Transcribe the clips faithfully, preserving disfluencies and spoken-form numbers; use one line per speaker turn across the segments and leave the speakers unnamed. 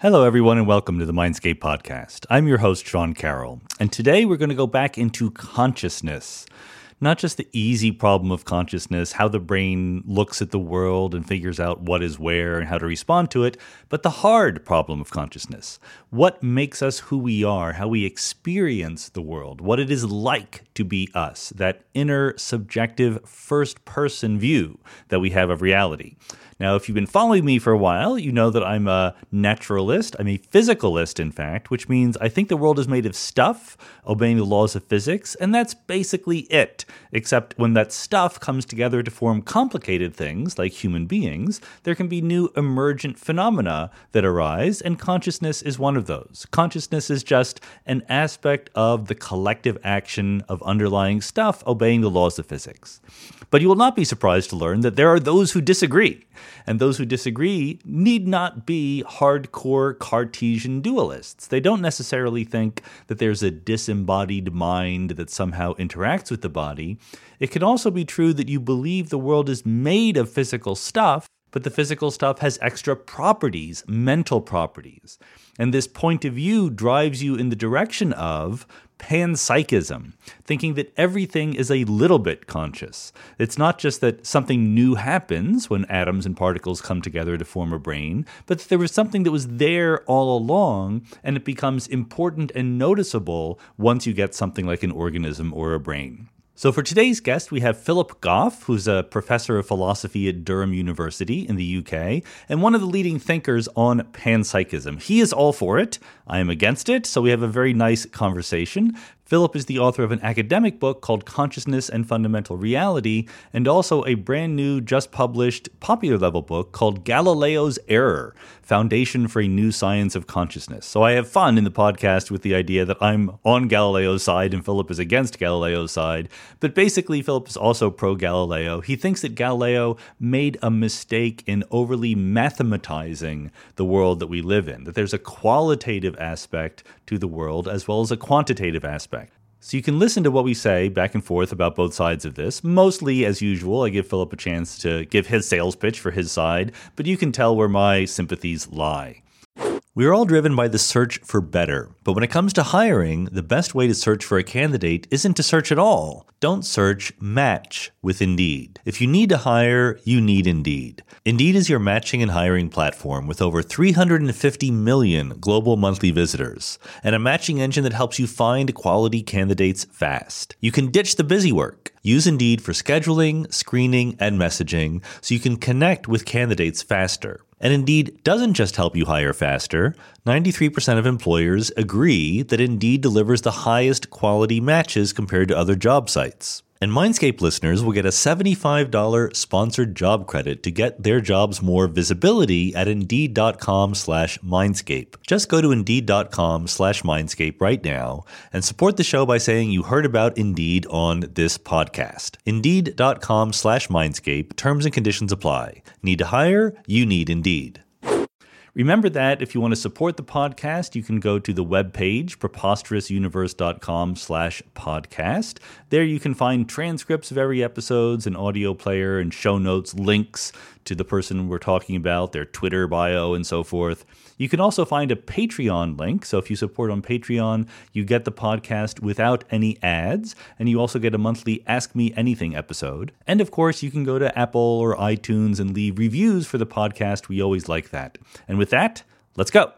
Hello, everyone, and welcome to the Mindscape podcast. I'm your host, Sean Carroll, and today we're going to go back into consciousness. Not just the easy problem of consciousness, how the brain looks at the world and figures out what is where and how to respond to it, but the hard problem of consciousness. What makes us who we are, how we experience the world, what it is like to be us, that inner, subjective, first-person view that we have of reality. Now, if you've been following me for a while, you know that I'm a naturalist. I'm a physicalist, in fact, which means I think the world is made of stuff, obeying the laws of physics, and that's basically it. Except when that stuff comes together to form complicated things, like human beings, there can be new emergent phenomena that arise, and consciousness is one of those. Consciousness is just an aspect of the collective action of underlying stuff obeying the laws of physics. But you will not be surprised to learn that there are those who disagree. And those who disagree need not be hardcore Cartesian dualists. They don't necessarily think that there's a disembodied mind that somehow interacts with the body. It can also be true that you believe the world is made of physical stuff, but the physical stuff has extra properties, mental properties. And this point of view drives you in the direction of panpsychism, thinking that everything is a little bit conscious. It's not just that something new happens when atoms and particles come together to form a brain, but that there was something that was there all along, and it becomes important and noticeable once you get something like an organism or a brain. So for today's guest, we have Philip Goff, who's a professor of philosophy at Durham University in the U K, and one of the leading thinkers on panpsychism. He is all for it. I am against it, so we have a very nice conversation. Philip is the author of an academic book called Consciousness and Fundamental Reality, and also a brand new, just published, popular level book called Galileo's Error, Foundation for a New Science of Consciousness. So I have fun in the podcast with the idea that I'm on Galileo's side and Philip is against Galileo's side. But basically, Philip is also pro-Galileo. He thinks that Galileo made a mistake in overly mathematizing the world that we live in, that there's a qualitative aspect to the world as well as a quantitative aspect. So you can listen to what we say back and forth about both sides of this. Mostly, as usual, I give Philip a chance to give his sales pitch for his side, but you can tell where my sympathies lie. We are all driven by the search for better, but when it comes to hiring, the best way to search for a candidate isn't to search at all. Don't search, match with Indeed. If you need to hire, you need Indeed. Indeed is your matching and hiring platform with over three hundred fifty million global monthly visitors, and a matching engine that helps you find quality candidates fast. You can ditch the busy work. Use Indeed for scheduling, screening, and messaging so you can connect with candidates faster. And Indeed doesn't just help you hire faster. ninety-three percent of employers agree that Indeed delivers the highest quality matches compared to other job sites. And Mindscape listeners will get a seventy-five dollars sponsored job credit to get their jobs more visibility at Indeed.com slash Mindscape. Just go to Indeed.com slash Mindscape right now and support the show by saying you heard about Indeed on this podcast. Indeed.com slash Mindscape. Terms and conditions apply. Need to hire? You need Indeed. Remember that if you want to support the podcast, you can go to the webpage, preposterousuniverse.com slash podcast. There you can find transcripts of every episodes, an audio player, and show notes, links to the person we're talking about, their Twitter bio, and so forth. You can also find a Patreon link. So if you support on Patreon, you get the podcast without any ads, and you also get a monthly Ask Me Anything episode. And of course, you can go to Apple or iTunes and leave reviews for the podcast. We always like that. And with that, let's go.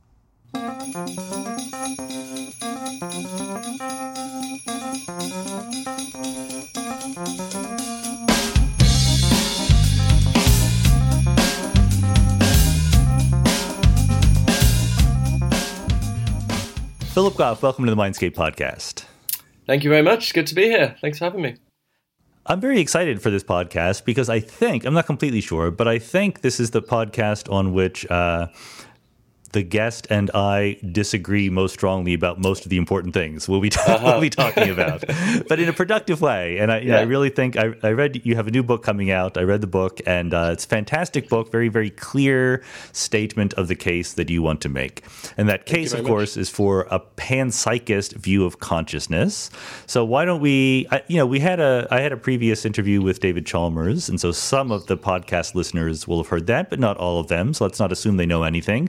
Philip Goff, welcome to the Mindscape podcast.
Thank you very much. Good to be here. Thanks for having me.
I'm very excited for this podcast because I think, I'm not completely sure, but I think this is the podcast on which uh, the guest and I disagree most strongly about most of the important things we'll be, ta- uh-huh. we'll be talking about, but in a productive way. And I, yeah. I really think, I, I read, you have a new book coming out. I read the book, and uh, it's a fantastic book, very, very clear statement of the case that you want to make. And that case, of course, much. is for a panpsychist view of consciousness. So why don't we, I, you know, we had a, I had a previous interview with David Chalmers, and so some of the podcast listeners will have heard that, but not all of them. So let's not assume they know anything. Why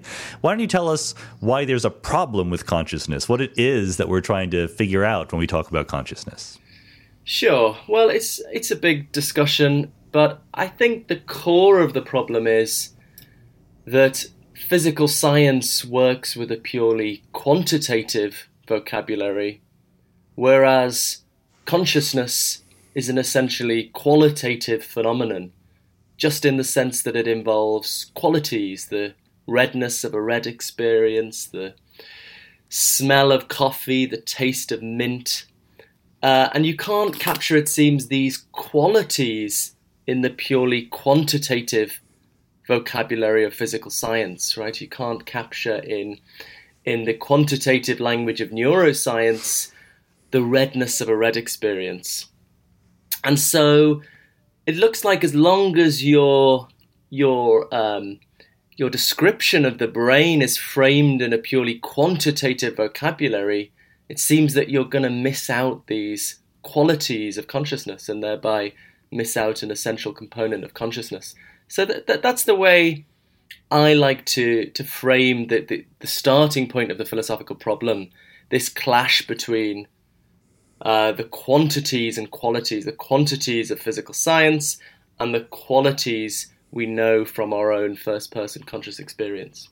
why don't you tell us why there's a problem with consciousness, what it is that we're trying to figure out when we talk about consciousness?
Sure. Well, it's it's a big discussion, but I think the core of the problem is that physical science works with a purely quantitative vocabulary, whereas consciousness is an essentially qualitative phenomenon, just in the sense that it involves qualities, the redness of a red experience, the smell of coffee, the taste of mint. Uh, and you can't capture, it seems, these qualities in the purely quantitative vocabulary of physical science, right? You can't capture in in the quantitative language of neuroscience the redness of a red experience. And so it looks like as long as your your um, your description of the brain is framed in a purely quantitative vocabulary, it seems that you're going to miss out these qualities of consciousness and thereby miss out an essential component of consciousness. So that, that that's the way I like to to frame the, the, the starting point of the philosophical problem, this clash between uh, the quantities and qualities, the quantities of physical science and the qualities we know from our own first-person conscious experience.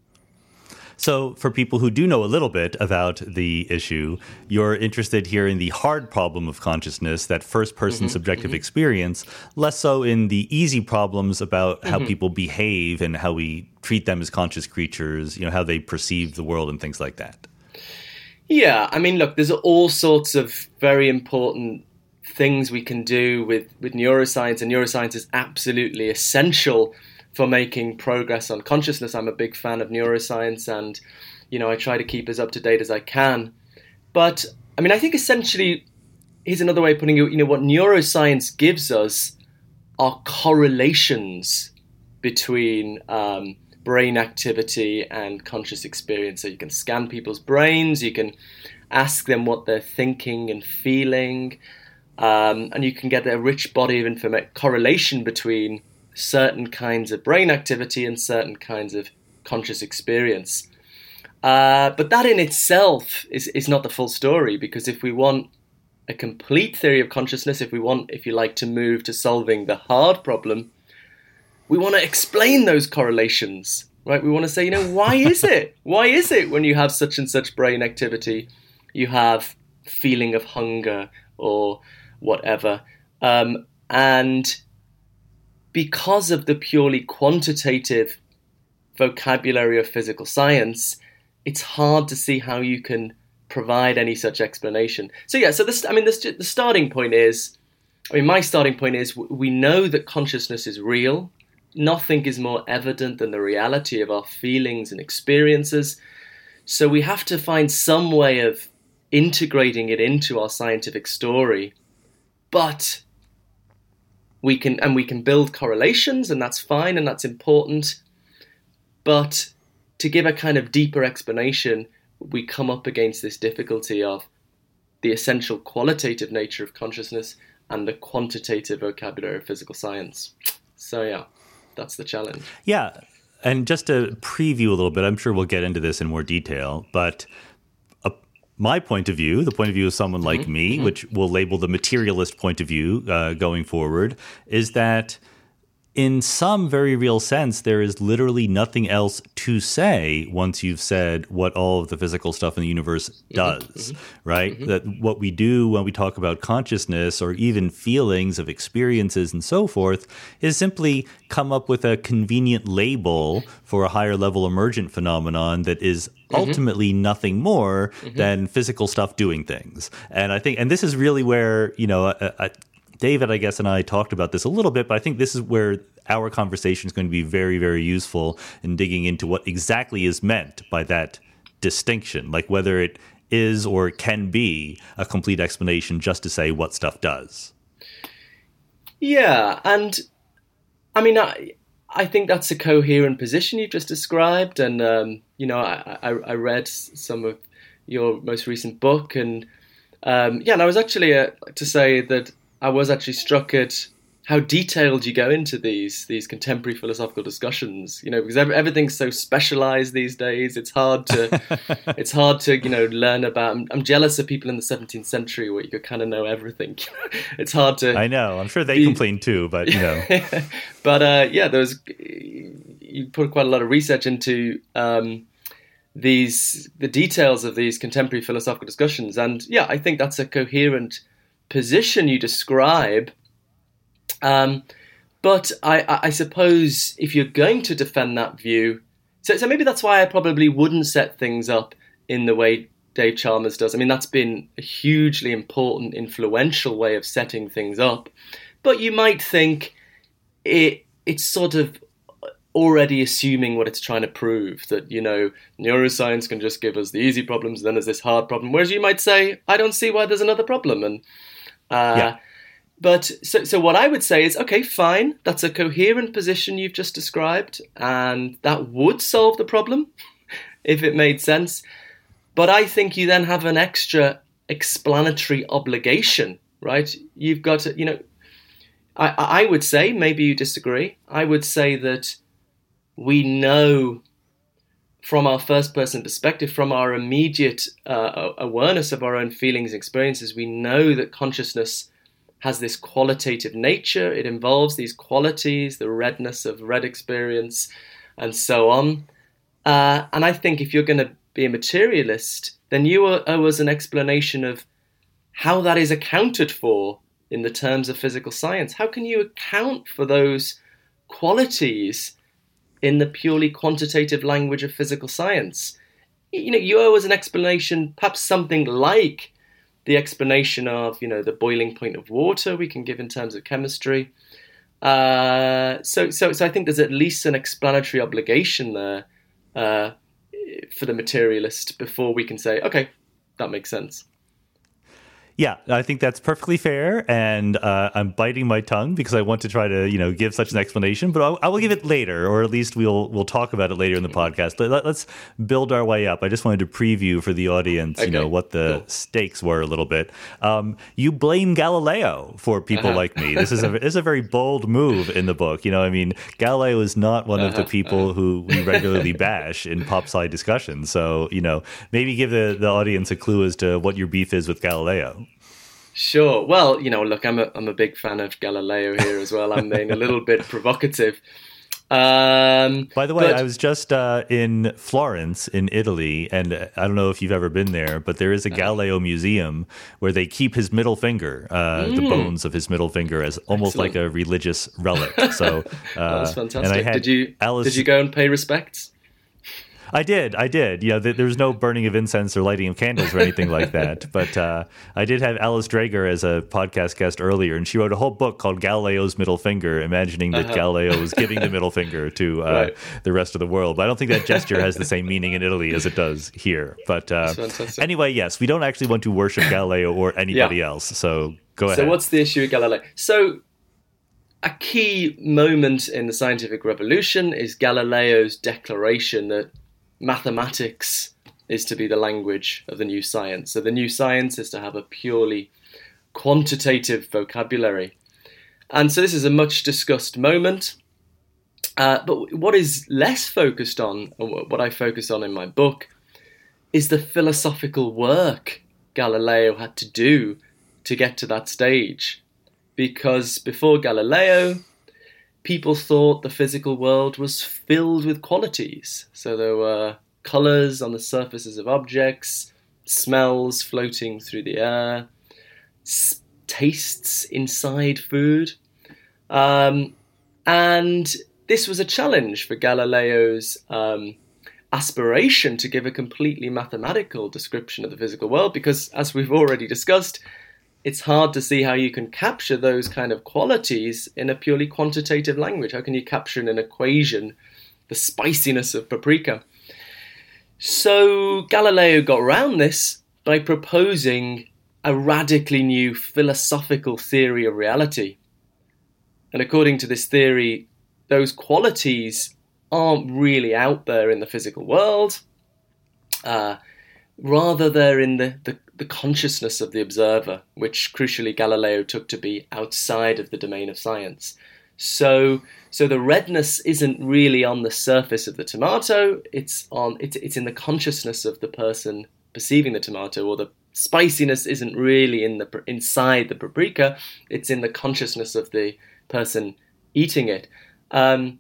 So for people who do know a little bit about the issue, you're interested here in the hard problem of consciousness, that first-person mm-hmm, subjective mm-hmm. experience, less so in the easy problems about mm-hmm. how people behave and how we treat them as conscious creatures, you know, how they perceive the world and things like that.
Yeah, I mean, look, there's all sorts of very important things we can do with, with neuroscience, and neuroscience is absolutely essential for making progress on consciousness. I'm a big fan of neuroscience, and, you know, I try to keep as up to date as I can. But, I mean, I think essentially, here's another way of putting it, you know, what neuroscience gives us are correlations between um, brain activity and conscious experience. So you can scan people's brains, you can ask them what they're thinking and feeling, um, and you can get a rich body of information, correlation between certain kinds of brain activity and certain kinds of conscious experience. Uh, but that in itself is, is not the full story, because if we want a complete theory of consciousness, if we want, if you like, to move to solving the hard problem, we want to explain those correlations, right? We want to say, you know, why is it? Why is it when you have such and such brain activity, you have feeling of hunger or whatever? Um, and because of the purely quantitative vocabulary of physical science, it's hard to see how you can provide any such explanation. So yeah, so this, I mean, this, the starting point is, I mean, my starting point is we know that consciousness is real. Nothing is more evident than the reality of our feelings and experiences. So we have to find some way of integrating it into our scientific story. But we can, and we can build correlations, and that's fine, and that's important. But to give a kind of deeper explanation, we come up against this difficulty of the essential qualitative nature of consciousness and the quantitative vocabulary of physical science. So yeah, that's the challenge.
Yeah, and just to preview a little bit, I'm sure we'll get into this in more detail, but uh, my point of view, the point of view of someone like mm-hmm. me, mm-hmm. which we'll label the materialist point of view uh, going forward, is that in some very real sense, there is literally nothing else to say once you've said what all of the physical stuff in the universe does, mm-hmm. right? Mm-hmm. That what we do when we talk about consciousness or even feelings of experiences and so forth is simply come up with a convenient label for a higher level emergent phenomenon that is mm-hmm. ultimately nothing more mm-hmm. than physical stuff doing things. And I think, and this is really where, you know, a, a David, I guess, and I talked about this a little bit, but I think this is where our conversation is going to be very, very useful in digging into what exactly is meant by that distinction, like whether it is or can be a complete explanation just to say what stuff does.
Yeah, and I mean, I, I think that's a coherent position you've just described, and, um, you know, I, I, I read some of your most recent book, and, um, yeah, and I was actually, uh, to say that I was actually struck at how detailed you go into these these contemporary philosophical discussions, you know, because every, everything's so specialized these days. It's hard to it's hard to you know learn about. I'm, I'm jealous of people in the seventeenth century where you could kind of know everything. It's hard to.
I know. I'm sure they
be,
complain too, but you know.
but uh, yeah, there was you put quite a lot of research into um, these the details of these contemporary philosophical discussions, and yeah, I think that's a coherent position you describe. Um, but I, I suppose if you're going to defend that view, so, so maybe that's why I probably wouldn't set things up in the way Dave Chalmers does. I mean, that's been a hugely important, influential way of setting things up. But you might think it it's sort of already assuming what it's trying to prove, that, you know, neuroscience can just give us the easy problems, and then there's this hard problem. Whereas you might say, I don't see why there's another problem. And uh, yeah. But so, so what I would say is, okay, fine, that's a coherent position you've just described, and that would solve the problem if it made sense. But I think you then have an extra explanatory obligation, right? You've got to, you know, I, I would say, maybe you disagree, I would say that we know from our first person perspective, from our immediate uh, awareness of our own feelings and experiences, we know that consciousness has this qualitative nature. It involves these qualities, the redness of red experience, and so on. Uh, and I think if you're going to be a materialist, then you owe us an explanation of how that is accounted for in the terms of physical science. How can you account for those qualities in the purely quantitative language of physical science? You know, you owe us an explanation, perhaps something like the explanation of, you know, the boiling point of water we can give in terms of chemistry. Uh, so, so, so I think there's at least an explanatory obligation there uh, for the materialist before we can say, okay, that makes sense.
Yeah, I think that's perfectly fair, and uh, I'm biting my tongue because I want to try to, you know, give such an explanation, but I'll, I will give it later, or at least we'll we'll talk about it later in the podcast. Let, let's build our way up. I just wanted to preview for the audience, okay, you know, what the cool. stakes were a little bit. Um, you blame Galileo for people uh-huh. like me. This is a this is a very bold move in the book. You know, I mean, Galileo is not one uh-huh. of the people uh-huh. who we regularly bash in pop sci discussions. So, you know, maybe give the, the audience a clue as to what your beef is with Galileo.
Sure. Well, you know, look, I'm a I'm a big fan of Galileo here as well. I'm being a little bit provocative. Um,
By the way,
but,
I was just uh, in Florence, in Italy, and I don't know if you've ever been there, but there is a Galileo museum where they keep his middle finger, uh, mm. the bones of his middle finger, as almost Excellent. like a religious relic. So uh,
that's fantastic. And I had did you Alice, did you go and pay respects?
I did, I did. You know, th- there was no burning of incense or lighting of candles or anything like that. But uh, I did have Alice Drager as a podcast guest earlier, and she wrote a whole book called Galileo's Middle Finger, imagining that uh-huh. Galileo was giving the middle finger to uh, right. the rest of the world. But I don't think that gesture has the same meaning in Italy as it does here. But uh, anyway, yes, we don't actually want to worship Galileo or anybody yeah. else. So go ahead.
So what's the issue with Galileo? So a key moment in the scientific revolution is Galileo's declaration that mathematics is to be the language of the new science. So the new science is to have a purely quantitative vocabulary. And so this is a much discussed moment. Uh, but what is less focused on, or what I focus on in my book, is the philosophical work Galileo had to do to get to that stage. Because before Galileo, people thought the physical world was filled with qualities. So there were colours on the surfaces of objects, smells floating through the air, s- tastes inside food. Um, and this was a challenge for Galileo's um, aspiration to give a completely mathematical description of the physical world, because, as we've already discussed, it's hard to see how you can capture those kind of qualities in a purely quantitative language. How can you capture in an equation the spiciness of paprika? So Galileo got around this by proposing a radically new philosophical theory of reality. And according to this theory, those qualities aren't really out there in the physical world. Uh, rather they're in the, the, the consciousness of the observer, which crucially Galileo took to be outside of the domain of science. So so the redness isn't really on the surface of the tomato, it's on it's it's in the consciousness of the person perceiving the tomato, or the spiciness isn't really in the inside the paprika, it's in the consciousness of the person eating it. Um,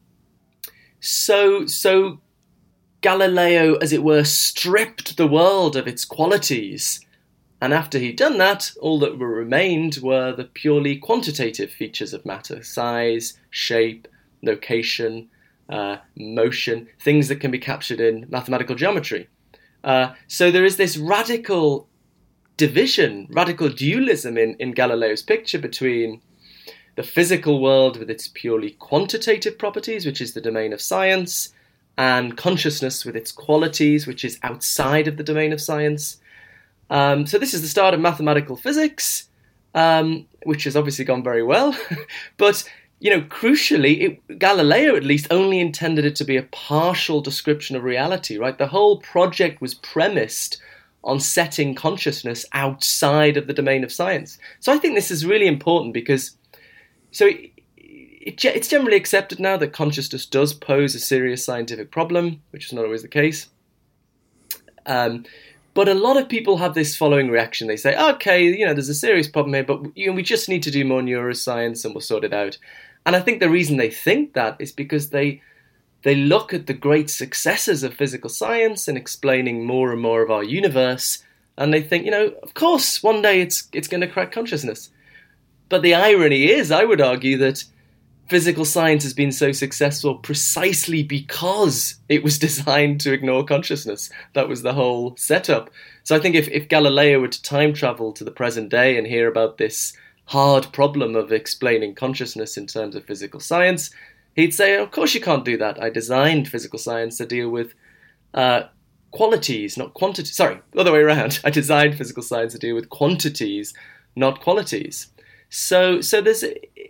so so Galileo, as it were, stripped the world of its qualities. And after he'd done that, all that were remained were the purely quantitative features of matter: size, shape, location, uh, motion, things that can be captured in mathematical geometry. Uh, so there is this radical division, radical dualism in, in Galileo's picture between the physical world with its purely quantitative properties, which is the domain of science, and consciousness with its qualities, which is outside of the domain of science. Um, so this is the start of mathematical physics, um, which has obviously gone very well. But, you know, crucially, it, Galileo at least only intended it to be a partial description of reality, right? The whole project was premised on setting consciousness outside of the domain of science. So I think this is really important because, so it, it, it's generally accepted now that consciousness does pose a serious scientific problem, which is not always the case. Um, But a lot of people have this following reaction. They say, okay, you know, there's a serious problem here, but you know, we just need to do more neuroscience and we'll sort it out. And I think the reason they think that is because they they look at the great successes of physical science in explaining more and more of our universe, and they think, you know, of course, one day it's it's going to crack consciousness. But the irony is, I would argue that physical science has been so successful precisely because it was designed to ignore consciousness. That was the whole setup. So I think if, if Galileo were to time travel to the present day and hear about this hard problem of explaining consciousness in terms of physical science, he'd say, of course you can't do that. I designed physical science to deal with uh, qualities, not quantities. Sorry, the other way around. I designed physical science to deal with quantities, not qualities. So, so there's...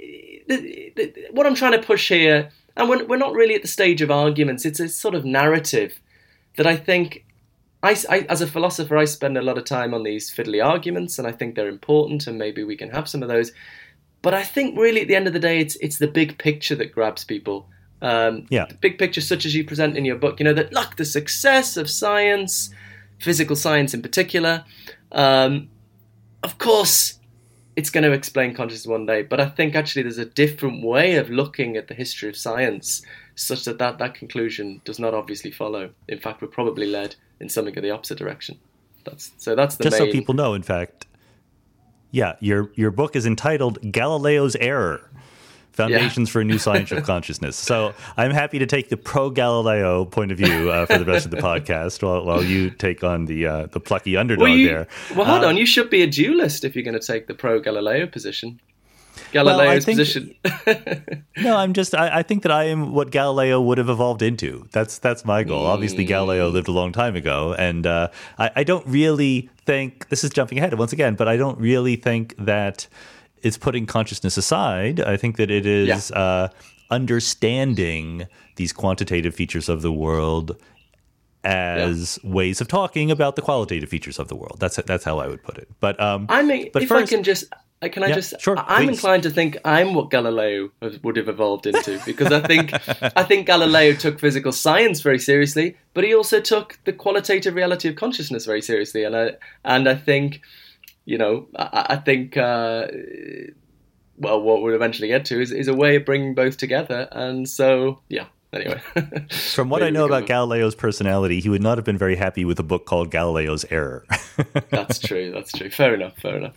what I'm trying to push here, and we're, we're not really at the stage of arguments, it's a sort of narrative that I think, I, I, as a philosopher, I spend a lot of time on these fiddly arguments, and I think they're important, and maybe we can have some of those. But I think really at the end of the day, it's it's the big picture that grabs people. Um,
yeah.
The big picture, such as you present in your book, you know, that, look, the success of science, physical science in particular, um, of course, it's going to explain consciousness one day, but I think actually there's a different way of looking at the history of science such that that, that conclusion does not obviously follow. In fact, we're probably led in something of the opposite direction. That's so that's the
Just
main...
so people know, in fact, yeah, your your book is entitled Galileo's Error, Foundations yeah. for a New Science of Consciousness. So I'm happy to take the pro-Galileo point of view uh, for the rest of the podcast while, while you take on the uh, the plucky underdog
well, you,
there.
Well, hold
um,
on. You should be a dualist if you're going to take the pro-Galileo position. Galileo's
well, think,
position.
no, I'm just, I, I think that I am what Galileo would have evolved into. That's that's my goal. Mm. Obviously, Galileo lived a long time ago, and uh, I, I don't really think, this is jumping ahead once again, but I don't really think that it's putting consciousness aside. I think that it is yeah. uh, understanding these quantitative features of the world as yeah. ways of talking about the qualitative features of the world. That's that's how I would put it. But um,
I mean,
but
if
first,
I can just, can I
yeah,
just?
sure,
I'm
please.
inclined to think I'm what Galileo would have evolved into, because I think I think Galileo took physical science very seriously, but he also took the qualitative reality of consciousness very seriously, and I and I think, you know, I, I think. Uh, well, what we'll eventually get to is, is a way of bringing both together. And so, yeah, anyway.
From what I know about Galileo's personality, he would not have been very happy with a book called Galileo's Error.
That's true, that's true. Fair enough, fair enough.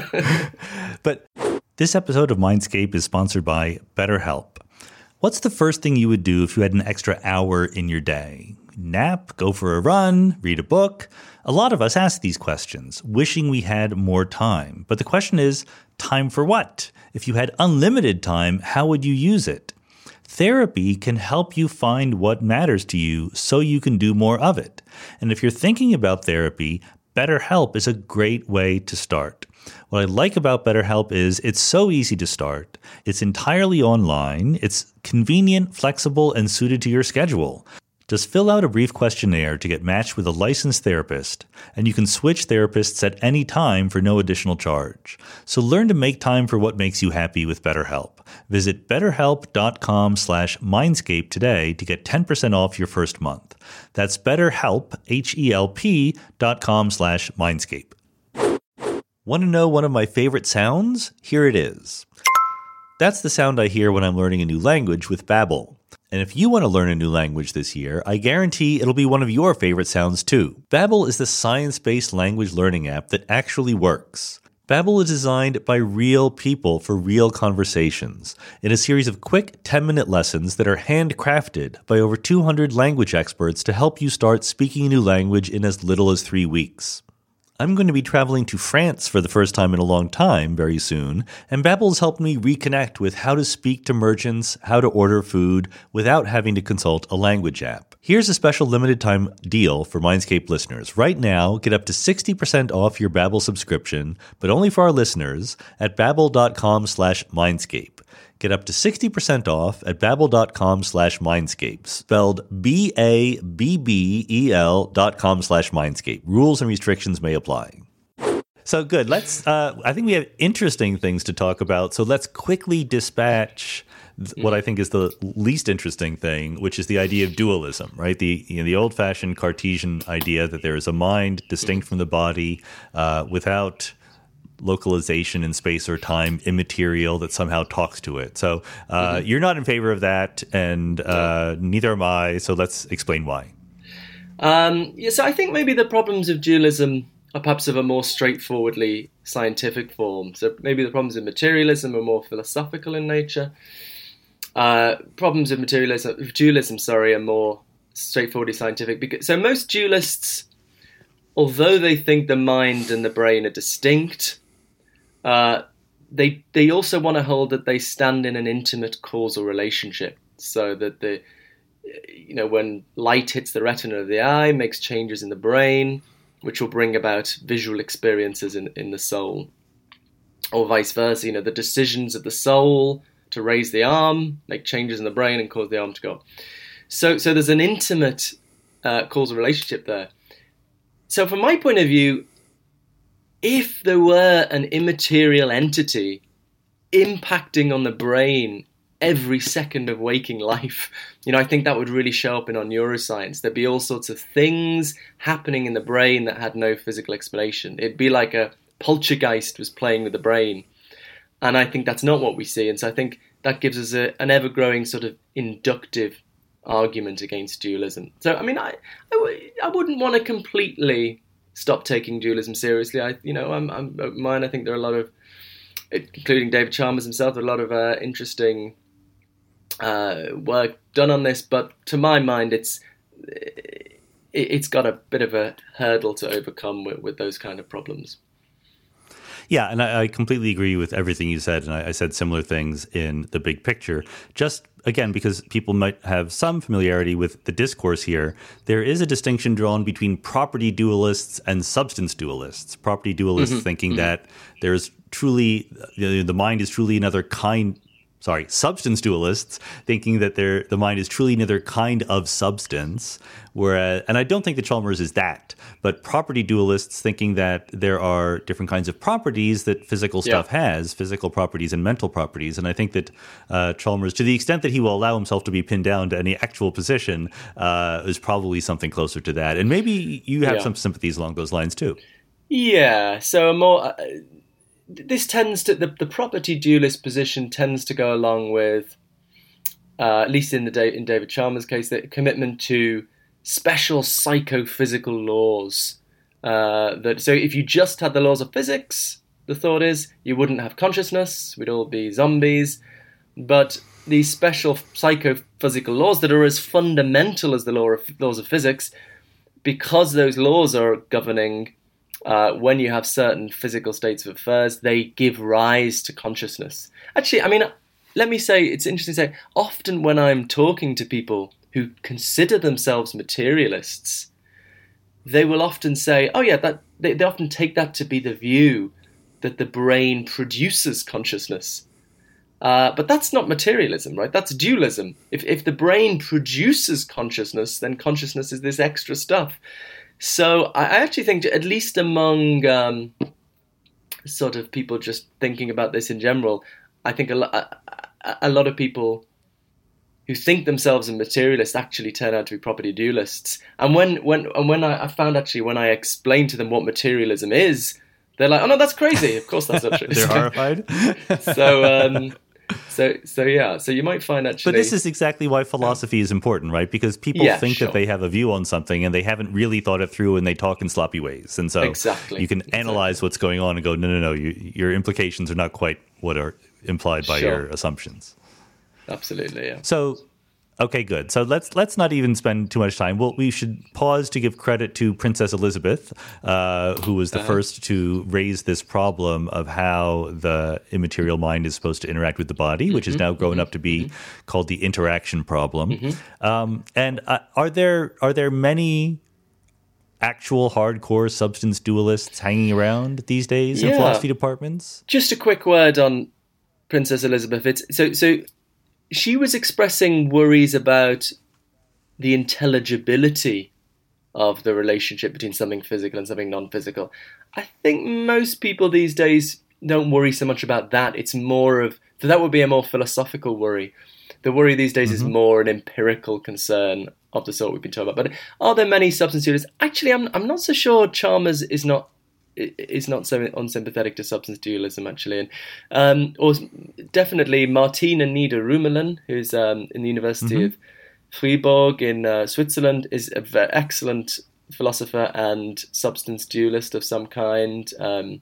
But this episode of Mindscape is sponsored by BetterHelp. What's the first thing you would do if you had an extra hour in your day? Nap, go for a run, read a book? A lot of us ask these questions, wishing we had more time. But the question is, time for what? If you had unlimited time, how would you use it? Therapy can help you find what matters to you so you can do more of it. And if you're thinking about therapy, BetterHelp is a great way to start. What I like about BetterHelp is it's so easy to start. It's entirely online. It's convenient, flexible, and suited to your schedule. Just fill out a brief questionnaire to get matched with a licensed therapist, and you can switch therapists at any time for no additional charge. So learn to make time for what makes you happy with BetterHelp. Visit betterhelp.com slash Mindscape today to get ten percent off your first month. That's betterhelp, H-E-L-P dot com slash Mindscape. Want to know one of my favorite sounds? Here it is. That's the sound I hear when I'm learning a new language with Babbel. And if you want to learn a new language this year, I guarantee it'll be one of your favorite sounds too. Babbel is the science-based language learning app that actually works. Babbel is designed by real people for real conversations in a series of quick ten-minute lessons that are handcrafted by over two hundred language experts to help you start speaking a new language in as little as three weeks. I'm going to be traveling to France for the first time in a long time very soon, and Babbel has helped me reconnect with how to speak to merchants, how to order food, without having to consult a language app. Here's a special limited time deal for Mindscape listeners. Right now, get up to sixty percent off your Babbel subscription, but only for our listeners at babbel.com slash Mindscape. Get up to sixty percent off at babbel.com slash Mindscape, spelled B A B B E L dot com slash Mindscape. Rules and restrictions may apply. So good. Let's, uh, I think we have interesting things to talk about. So let's quickly dispatch th- what I think is the least interesting thing, which is the idea of dualism, right? The, you know, the old fashioned Cartesian idea that there is a mind distinct from the body, uh, without localization in space or time, immaterial, that somehow talks to it. So uh, mm-hmm. you're not in favor of that, and uh, neither am I. So let's explain why.
Um, yeah, so I think maybe the problems of dualism are perhaps of a more straightforwardly scientific form. So maybe the problems of materialism are more philosophical in nature. Uh, problems of materialism, of dualism, sorry, are more straightforwardly scientific. Because, so most dualists, although they think the mind and the brain are distinct, Uh, they they also want to hold that they stand in an intimate causal relationship, so that the you know when light hits the retina of the eye, makes changes in the brain, which will bring about visual experiences in in the soul, or vice versa. You know the decisions of the soul to raise the arm make changes in the brain and cause the arm to go up. So so there's an intimate uh, causal relationship there. So from my point of view, if there were an immaterial entity impacting on the brain every second of waking life, you know, I think that would really show up in our neuroscience. There'd be all sorts of things happening in the brain that had no physical explanation. It'd be like a poltergeist was playing with the brain. And I think that's not what we see. And so I think that gives us a, an ever-growing sort of inductive argument against dualism. So, I mean, I, I, w- I wouldn't want to completely stop taking dualism seriously. I, you know, I'm, I'm mine. I think there are a lot of, including David Chalmers himself, a lot of uh, interesting uh, work done on this. But to my mind, it's it, it's got a bit of a hurdle to overcome with, with those kind of problems.
Yeah, and I, I completely agree with everything you said, and I, I said similar things in the big picture. Just, again, because people might have some familiarity with the discourse here, there is a distinction drawn between property dualists and substance dualists. Property dualists mm-hmm. thinking mm-hmm. that there's truly, the, the mind is truly another kind Sorry, substance dualists thinking that they're, the mind is truly another kind of substance, whereas, and I don't think that Chalmers is that, but property dualists thinking that there are different kinds of properties that physical stuff yeah. has, physical properties and mental properties, and I think that uh, Chalmers, to the extent that he will allow himself to be pinned down to any actual position, uh, is probably something closer to that, and maybe you have yeah. some sympathies along those lines too.
Yeah, so a more... Uh, This tends to, the, the property dualist position tends to go along with, uh, at least in the in David Chalmers' case, the commitment to special psychophysical laws. Uh, that so if you just had the laws of physics, the thought is you wouldn't have consciousness, we'd all be zombies. But these special psychophysical laws that are as fundamental as the law of, laws of physics, because those laws are governing Uh, when you have certain physical states of affairs, they give rise to consciousness. Actually, I mean, let me say, it's interesting to say, often when I'm talking to people who consider themselves materialists, they will often say, oh yeah, that they, they often take that to be the view that the brain produces consciousness. Uh, but that's not materialism, right? That's dualism. If if the brain produces consciousness, then consciousness is this extra stuff. So I actually think, at least among um, sort of people just thinking about this in general, I think a, lo- a, a lot of people who think themselves a materialist actually turn out to be property dualists. And when when and when I, I found actually when I explained to them what materialism is, they're like, "Oh no, that's crazy! Of course that's not true."
They're horrified.
so. Um, So, so yeah, so you might find actually...
But this is exactly why philosophy is important, right? Because people
Yeah,
think
sure.
that they have a view on something and they haven't really thought it through and they talk in sloppy ways. And so
Exactly.
you can analyze what's going on and go, no, no, no, you, your implications are not quite what are implied by
Sure.
your assumptions.
Absolutely, yeah.
So, okay, good. So let's let's not even spend too much time. Well, we should pause to give credit to Princess Elizabeth, uh, who was the
Uh-huh.
first to raise this problem of how the immaterial mind is supposed to interact with the body, which is now grown up to be called the interaction problem. Um, and uh, are there are there many actual hardcore substance dualists hanging around these days in
Yeah.
philosophy departments?
Just a quick word on Princess Elizabeth. It's, so, so she was expressing worries about the intelligibility of the relationship between something physical and something non-physical. I think most people these days don't worry so much about that. It's more of, so that would be a more philosophical worry. The worry these days is more an empirical concern of the sort we've been talking about. But are there many substance dualists? Actually, I'm I'm not so sure Chalmers is not is not so unsympathetic to substance dualism, actually. And um, or definitely Martina Niederrümelin, who's um, in the University of Fribourg in uh, Switzerland, is an very excellent philosopher and substance dualist of some kind. Um,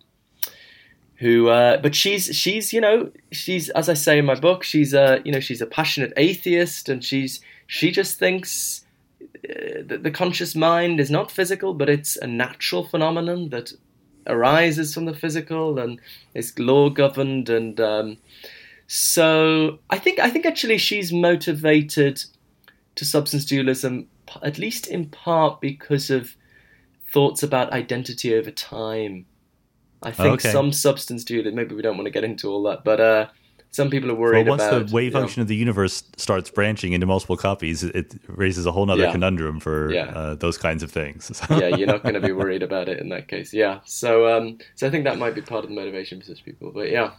who, uh, but she's she's you know she's, as I say in my book, she's a you know she's a passionate atheist, and she's she just thinks uh, that the conscious mind is not physical, but it's a natural phenomenon that arises from the physical and is law governed. And um, so I think I think actually she's motivated to substance dualism, at least in part because of thoughts about identity over time. I think
Okay.
some substance dualism, maybe we don't want to get into all that, but uh, some people are worried
Well, once
about...
the wave
you know,
function of the universe starts branching into multiple copies, it raises a whole other
Yeah.
conundrum for
Yeah.
uh, those kinds of things.
yeah, you're not going to be worried about it in that case. Yeah, so um, so I think that might be part of the motivation for such people. But yeah,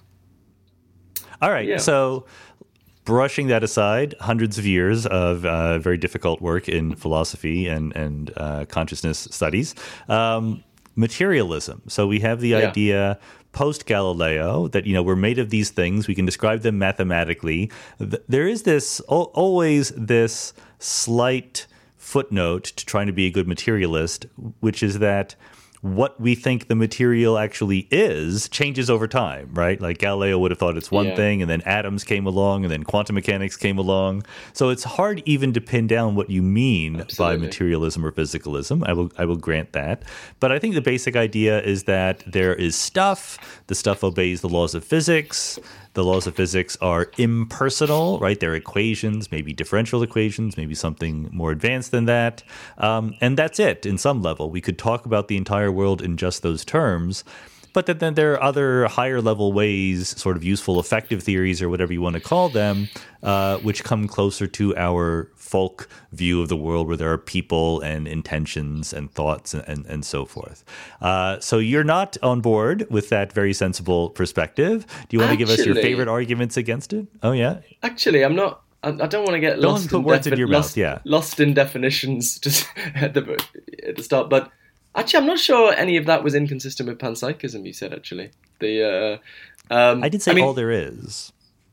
All right.
Yeah.
So, brushing that aside, hundreds of years of uh, very difficult work in philosophy and and uh, consciousness studies. Um, materialism. So we have the
Yeah.
idea post Galileo that, you know, we're made of these things. We can describe them mathematically. Th- There is this al- always this slight footnote to trying to be a good materialist, which is that what we think the material actually is changes over time, right? Like Galileo would have thought it's one
Yeah.
thing, and then atoms came along, and then quantum mechanics came along. So it's hard even to pin down what you mean
Absolutely.
by materialism or physicalism. I will I will grant that. But I think the basic idea is that there is stuff. The stuff obeys the laws of physics. The laws of physics are impersonal, right? They're equations, maybe differential equations, maybe something more advanced than that. Um, and that's it in some level. We could talk about the entire world in just those terms. But then, then there are other higher level ways, sort of useful effective theories or whatever you want to call them, uh, which come closer to our folk view of the world where there are people and intentions and thoughts and, and, and so forth. Uh, so you're not on board with that very sensible perspective. Do you want to give us your
Actually-
favorite arguments against it? Oh, yeah.
actually, I'm not. I, I don't want to get
Don't
lost
put
in
words in your mouth,
lost,
yeah.
lost in definitions just at the at the start. But actually, I'm not sure any of that was inconsistent with panpsychism. You said actually the. Uh, um,
I did say
mean,
all there is.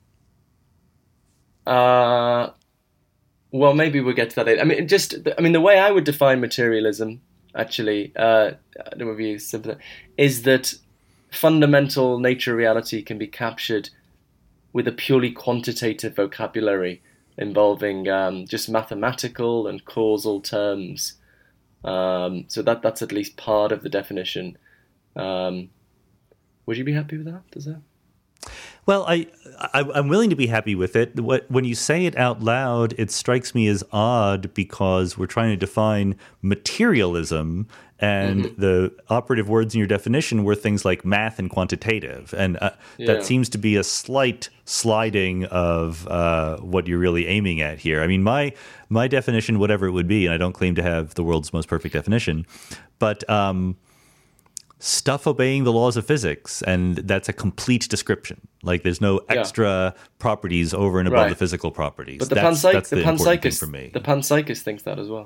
Uh, well, maybe we'll get to that later. I mean, just, I mean, the way I would define materialism, actually, uh, I don't know if you simple, is that fundamental nature reality can be captured with a purely quantitative vocabulary involving um, just mathematical and causal terms. Um, so that that's at least part of the definition. Um, would you be happy with that? Does that?
Well, I, I I'm willing to be happy with it. What, when you say it out loud, it strikes me as odd because we're trying to define materialism, and mm-hmm. the operative words in your definition were things like math and quantitative, and uh, yeah. that seems to be a slight sliding of uh, what you're really aiming at here. I mean, my my definition, whatever it would be, and I don't claim to have the world's most perfect definition, but um, stuff obeying the laws of physics, and that's a complete description. Like there's no extra yeah. properties over and above right. the physical properties.
But the,
that's,
panpsych-
that's the,
the panpsychist
for me.
The panpsychist thinks that as well.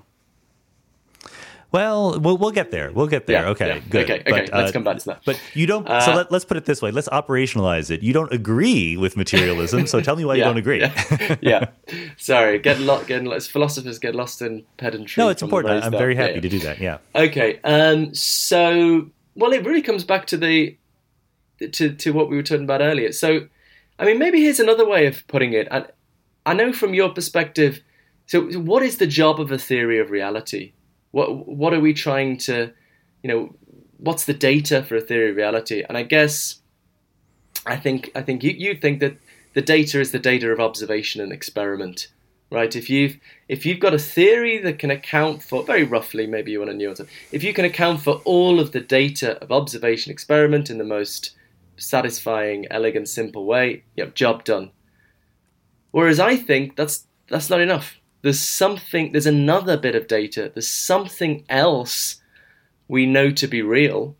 Well, we'll we'll get there. We'll get there. Yeah, okay,
yeah.
good.
Okay, okay.
But,
let's
uh,
come back to that.
But you don't. Uh, so let, let's put it this way. Let's operationalize it. You don't agree with materialism. So tell me why
yeah,
you don't agree.
yeah. yeah. Sorry. Get lost. Getting as philosophers get lost in pedantry.
No, it's important. I'm
there.
very happy
yeah, yeah.
to do that. Yeah.
Okay. Um. So, well, it really comes back to the to to what we were talking about earlier. So, I mean, maybe here's another way of putting it. And I know from your perspective. So, what is the job of a theory of reality? What what are we trying to, you know, what's the data for a theory of reality? And I guess, I think I think you, you think that the data is the data of observation and experiment, right? If you've if you've got a theory that can account for, very roughly, maybe you want to nuance it, if you can account for all of the data of observation experiment in the most satisfying, elegant, simple way, yep, job done. Whereas I think that's that's not enough. There's something, there's another bit of data, there's something else we know to be real,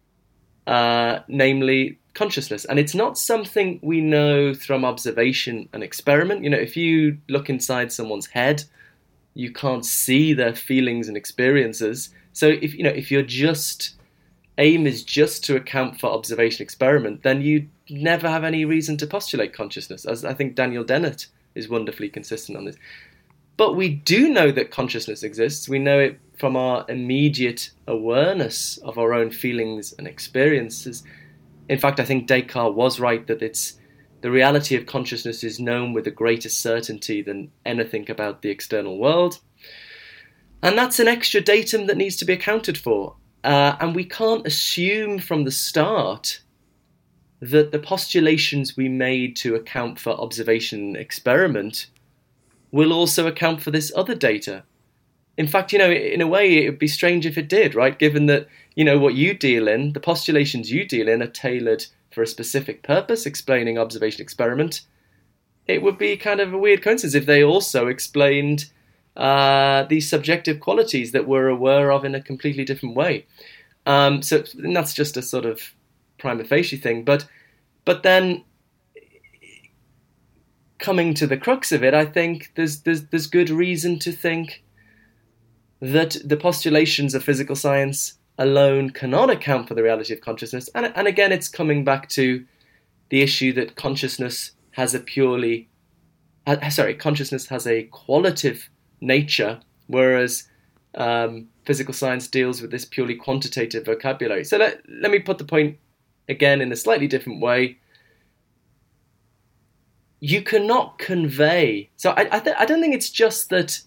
uh, namely consciousness. And it's not something we know from observation and experiment. You know, if you look inside someone's head, you can't see their feelings and experiences. So if, you know, if your just aim is just to account for observation experiment, then you never have any reason to postulate consciousness, as I think Daniel Dennett is wonderfully consistent on this. But we do know that consciousness exists. We know it from our immediate awareness of our own feelings and experiences. In fact, I think Descartes was right that it's the reality of consciousness is known with a greater certainty than anything about the external world. And that's an extra datum that needs to be accounted for. Uh, and we can't assume from the start that the postulations we made to account for observation and experiment will also account for this other data. In fact, you know, in a way, it would be strange if it did, right? Given that, you know, what you deal in, the postulations you deal in are tailored for a specific purpose, explaining observation experiment. It would be kind of a weird coincidence if they also explained uh, these subjective qualities that we're aware of in a completely different way. Um, so and that's just a sort of prima facie thing. But, but then, coming to the crux of it, I think there's there's there's good reason to think that the postulations of physical science alone cannot account for the reality of consciousness. And and again, it's coming back to the issue that consciousness has a purely, uh, sorry, consciousness has a qualitative nature, whereas um, physical science deals with this purely quantitative vocabulary. So let let me put the point again in a slightly different way. You cannot convey. So I I, th- I don't think it's just that.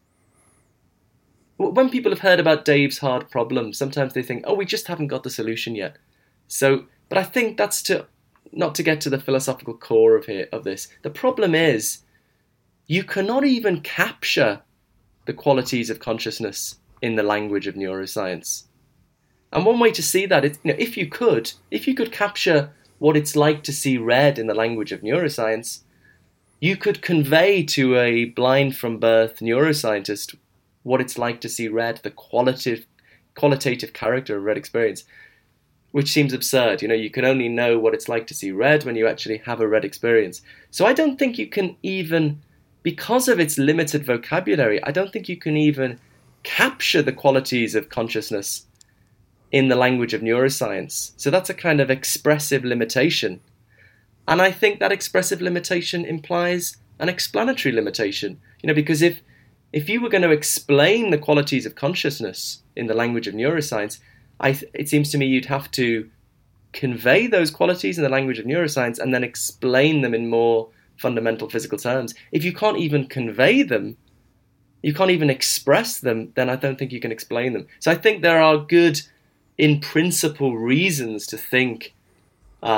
When people have heard about Dave's hard problem, sometimes they think, "Oh, we just haven't got the solution yet." So, but I think that's to not to get to the philosophical core of here of this. The problem is, you cannot even capture the qualities of consciousness in the language of neuroscience. And one way to see that is, you know, if you could, if you could capture what it's like to see red in the language of neuroscience, you could convey to a blind from birth neuroscientist what it's like to see red, the qualitative qualitative character of red experience, which seems absurd. You know, you can only know what it's like to see red when you actually have a red experience. So I don't think you can even, because of its limited vocabulary, I don't think you can even capture the qualities of consciousness in the language of neuroscience. So that's a kind of expressive limitation. And I think that expressive limitation implies an explanatory limitation. You know, because if if you were going to explain the qualities of consciousness in the language of neuroscience, I th- it seems to me you'd have to convey those qualities in the language of neuroscience and then explain them in more fundamental physical terms. If you can't even convey them, you can't even express them, then I don't think you can explain them. So I think there are good, in principle, reasons to think uh,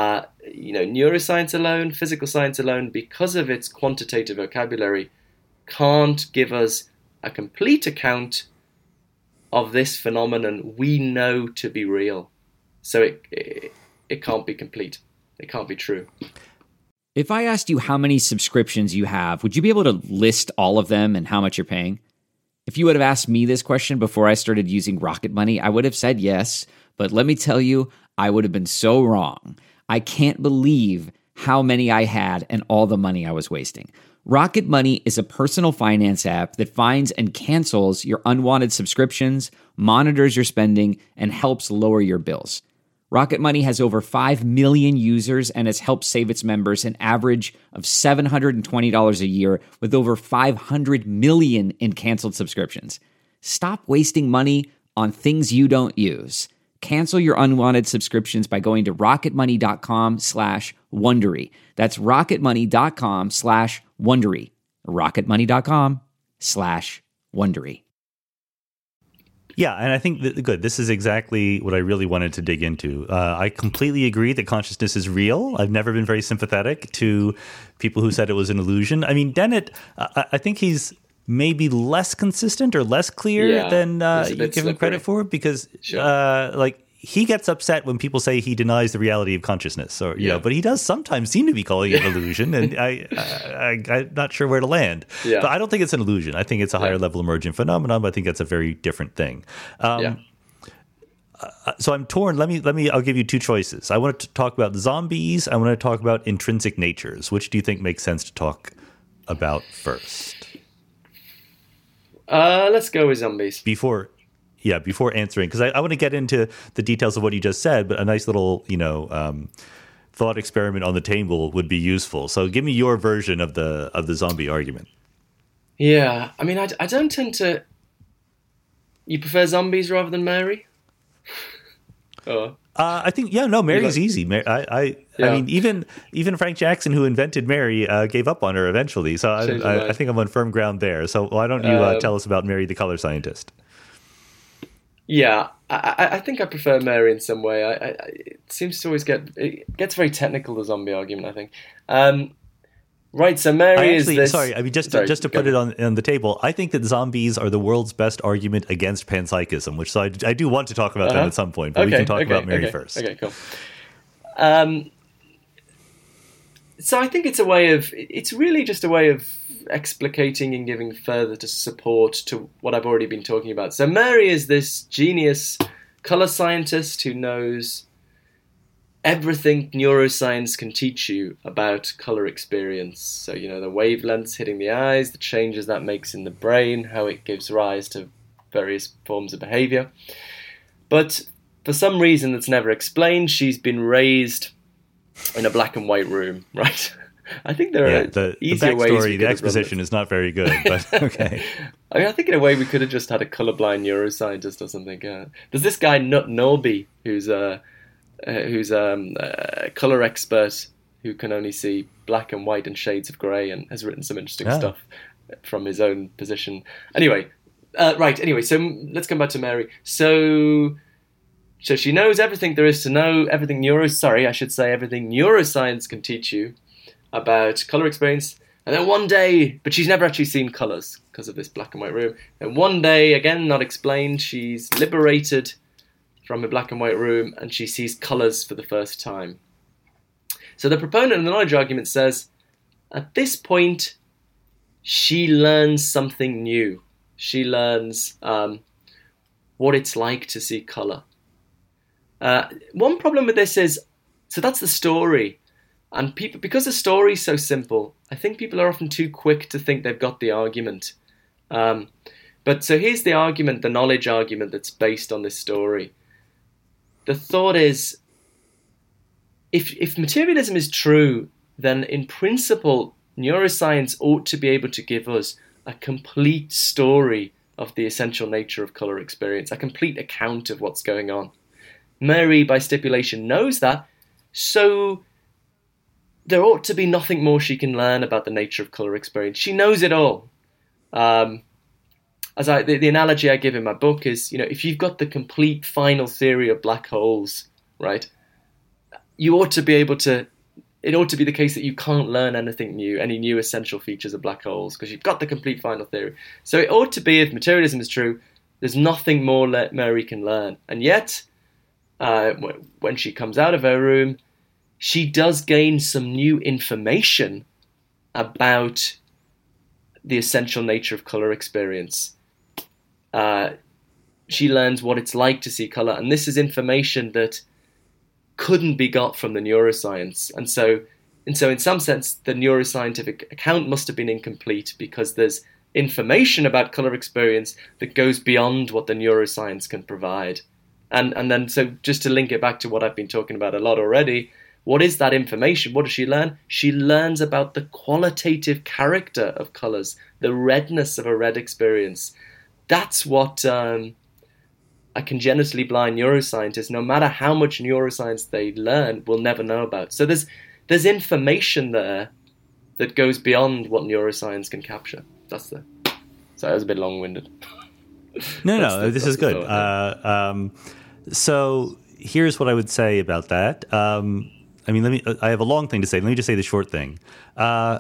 you know, neuroscience alone, physical science alone, because of its quantitative vocabulary, can't give us a complete account of this phenomenon we know to be real. So it, it, it can't be complete. It can't be true.
If I asked you how many subscriptions you have, would you be able to list all of them and how much you're paying? If you would have asked me this question before I started using Rocket Money, I would have said yes. But let me tell you, I would have been so wrong. I can't believe how many I had and all the money I was wasting. Rocket Money is a personal finance app that finds and cancels your unwanted subscriptions, monitors your spending, and helps lower your bills. Rocket Money has over five million users and has helped save its members an average of seven hundred twenty dollars a year with over five hundred million in canceled subscriptions. Stop wasting money on things you don't use. Cancel your unwanted subscriptions by going to rocketmoney.com slash Wondery. That's rocketmoney.com slash Wondery. rocketmoney.com slash Wondery.
Yeah, and I think that, good. This is exactly what I really wanted to dig into. Uh, I completely agree that consciousness is real. I've never been very sympathetic to people who said it was an illusion. I mean, Dennett, I, I think he's maybe less consistent or less clear
yeah,
than uh, you give
slippery.
him credit for, because
Sure.
uh, like he gets upset when people say he denies the reality of consciousness, or you
Yeah.
know, but he does sometimes seem to be calling it an illusion, and I, I, I, I'm not sure where to land.
Yeah.
But I don't think it's an illusion. I think it's a higher
Yeah.
level emergent phenomenon, but I think that's a very different thing. Um,
yeah.
So I'm torn. Let me let me. I'll give you two choices. I want to talk about zombies. I want to talk about intrinsic natures. Which do you think makes sense to talk about first?
Uh, let's go with zombies.
Before, yeah, before answering, because I, I want to get into the details of what you just said, but a nice little, you know, um, thought experiment on the table would be useful. So give me your version of the of the zombie argument.
Yeah, I mean, I, I don't tend to. You prefer zombies rather than Mary? Oh.
Uh, I think yeah, no, Mary's
like-
easy. Mar- I, I,
Yeah.
I mean, even even Frank Jackson, who invented Mary, uh, gave up on her eventually. So I,
Changed her
I,
mind.
I think I'm on firm ground there. So why don't you uh,
Um,
tell us about Mary, the color scientist?
Yeah, I, I, I think I prefer Mary in some way. I, I, I- it seems to always get it gets very technical, the zombie argument, I think. Um, right, so Mary
I
is
actually,
this.
sorry, I mean, just
Sorry,
to, just to
go
put it
ahead.
on on the table, I think that zombies are the world's best argument against panpsychism, which so I, I do want to talk about that
Uh-huh.
at some point, but we
Okay,
can talk
okay,
about Mary
okay,
first.
Okay, cool. Um, so I think it's a way of. It's really just a way of explicating and giving further to support to what I've already been talking about. So Mary is this genius color scientist who knows everything neuroscience can teach you about color experience. So, you know, the wavelengths hitting the eyes, the changes that makes in the brain, how it gives rise to various forms of behavior. But for some reason that's never explained, she's been raised in a black and white room, right? I think there
Yeah,
are
the, the
easier ways we
backstory,
could
the
have run
exposition
this.
is not very good, but okay.
I mean, I think in a way we could have just had a colorblind neuroscientist or something. Uh, there's this guy Nut Norby who's a uh, who's um, a color expert who can only see black and white and shades of grey, and has written some interesting
Ah.
stuff from his own position. Anyway, uh, right. Anyway, so let's come back to Mary. So. So she knows everything there is to know, everything neuro, sorry, I should say everything neuroscience can teach you about color experience. And then one day, but she's never actually seen colors because of this black and white room. And one day, again, not explained, she's liberated from a black and white room and she sees colors for the first time. So the proponent of the knowledge argument says, at this point, she learns something new. She learns um, what it's like to see color. Uh, one problem with this is, so that's the story, and people, because the story is so simple, I think people are often too quick to think they've got the argument. Um, but so here's the argument, the knowledge argument that's based on this story. The thought is, if if materialism is true, then in principle, neuroscience ought to be able to give us a complete story of the essential nature of color experience, a complete account of what's going on. Mary, by stipulation, knows that, so there ought to be nothing more she can learn about the nature of color experience. She knows it all. Um, as I, the, the analogy I give in my book is, you know, if you've got the complete final theory of black holes, right, you ought to be able to, it ought to be the case that you can't learn anything new, any new essential features of black holes, because you've got the complete final theory. So it ought to be, if materialism is true, there's nothing more Mary can learn. And yet, uh, when she comes out of her room, she does gain some new information about the essential nature of color experience. Uh, she learns what it's like to see color, and this is information that couldn't be got from the neuroscience. And so, and so in some sense, the neuroscientific account must have been incomplete, because there's information about color experience that goes beyond what the neuroscience can provide. And and then, so just to link it back to what I've been talking about a lot already, what is that information? What does she learn? She learns about the qualitative character of colors, the redness of a red experience. That's what um, a congenitally blind neuroscientist, no matter how much neuroscience they learn, will never know about. So there's there's information there that goes beyond what neuroscience can capture. That's the. Sorry, that was a bit long-winded.
No, no,
the,
this is good. Uh, um, so here's what I would say about that. Um, I mean, let me. I have a long thing to say. Let me just say the short thing. Uh,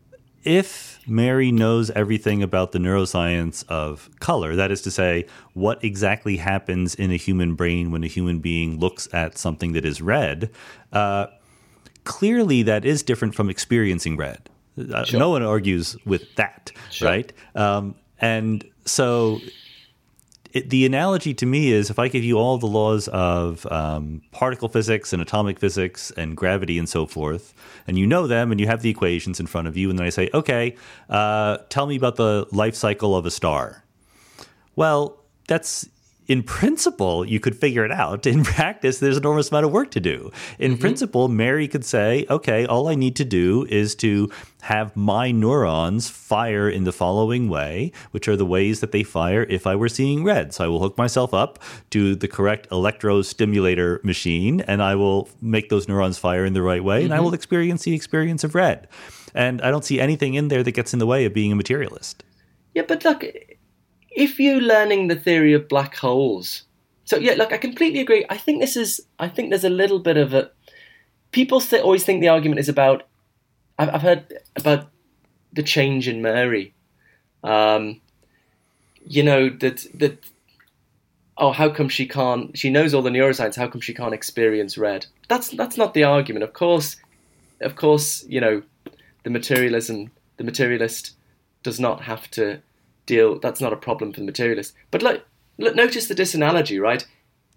if Mary knows everything about the neuroscience of color, that is to say, what exactly happens in a human brain when a human being looks at something that is red, uh, clearly that is different from experiencing red. Uh,
sure.
No one argues with that,
sure.
right? Um, and so it, the analogy to me is, if I give you all the laws of um, particle physics and atomic physics and gravity and so forth, and you know them and you have the equations in front of you, and then I say, okay, uh, tell me about the life cycle of a star. Well, that's, in principle, you could figure it out. In practice, there's an enormous amount of work to do. In mm-hmm. principle, Mary could say, okay, all I need to do is to have my neurons fire in the following way, which are the ways that they fire if I were seeing red. So I will hook myself up to the correct electrostimulator machine, and I will make those neurons fire in the right way, mm-hmm. and I will experience the experience of red. And I don't see anything in there that gets in the way of being a materialist.
Yeah, but look, if you're learning the theory of black holes, so yeah, look, I completely agree. I think this is, I think there's a little bit of a, people th- always think the argument is about, I've, I've heard about the change in Mary. Um, you know, that, that, oh, how come she can't, she knows all the neuroscience, how come she can't experience red? That's, that's not the argument. Of course, of course, you know, the materialism, the materialist does not have to deal, that's not a problem for the materialist. But look, look, notice the disanalogy, right?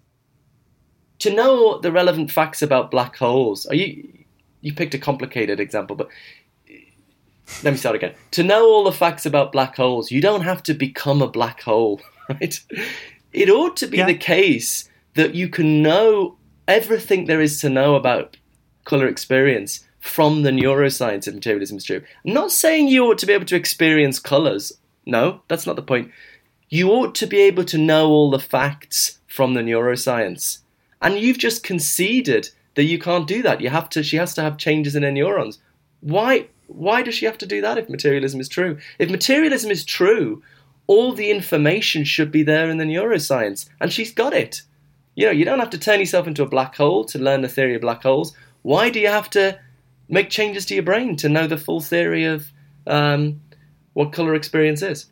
To know the relevant facts about black holes, are you, you picked a complicated example, but let me start again. To know all the facts about black holes, you don't have to become a black hole, right? It ought to be yeah. the case that you can know everything there is to know about color experience from the neuroscience of materialism is true. I'm not saying you ought to be able to experience colors. No, that's not the point. You ought to be able to know all the facts from the neuroscience. And you've just conceded that you can't do that. You have to, she has to have changes in her neurons. Why, why does she have to do that if materialism is true? If materialism is true, all the information should be there in the neuroscience. And she's got it. You know, you don't have to turn yourself into a black hole to learn the theory of black holes. Why do you have to make changes to your brain to know the full theory of um, what color experience is?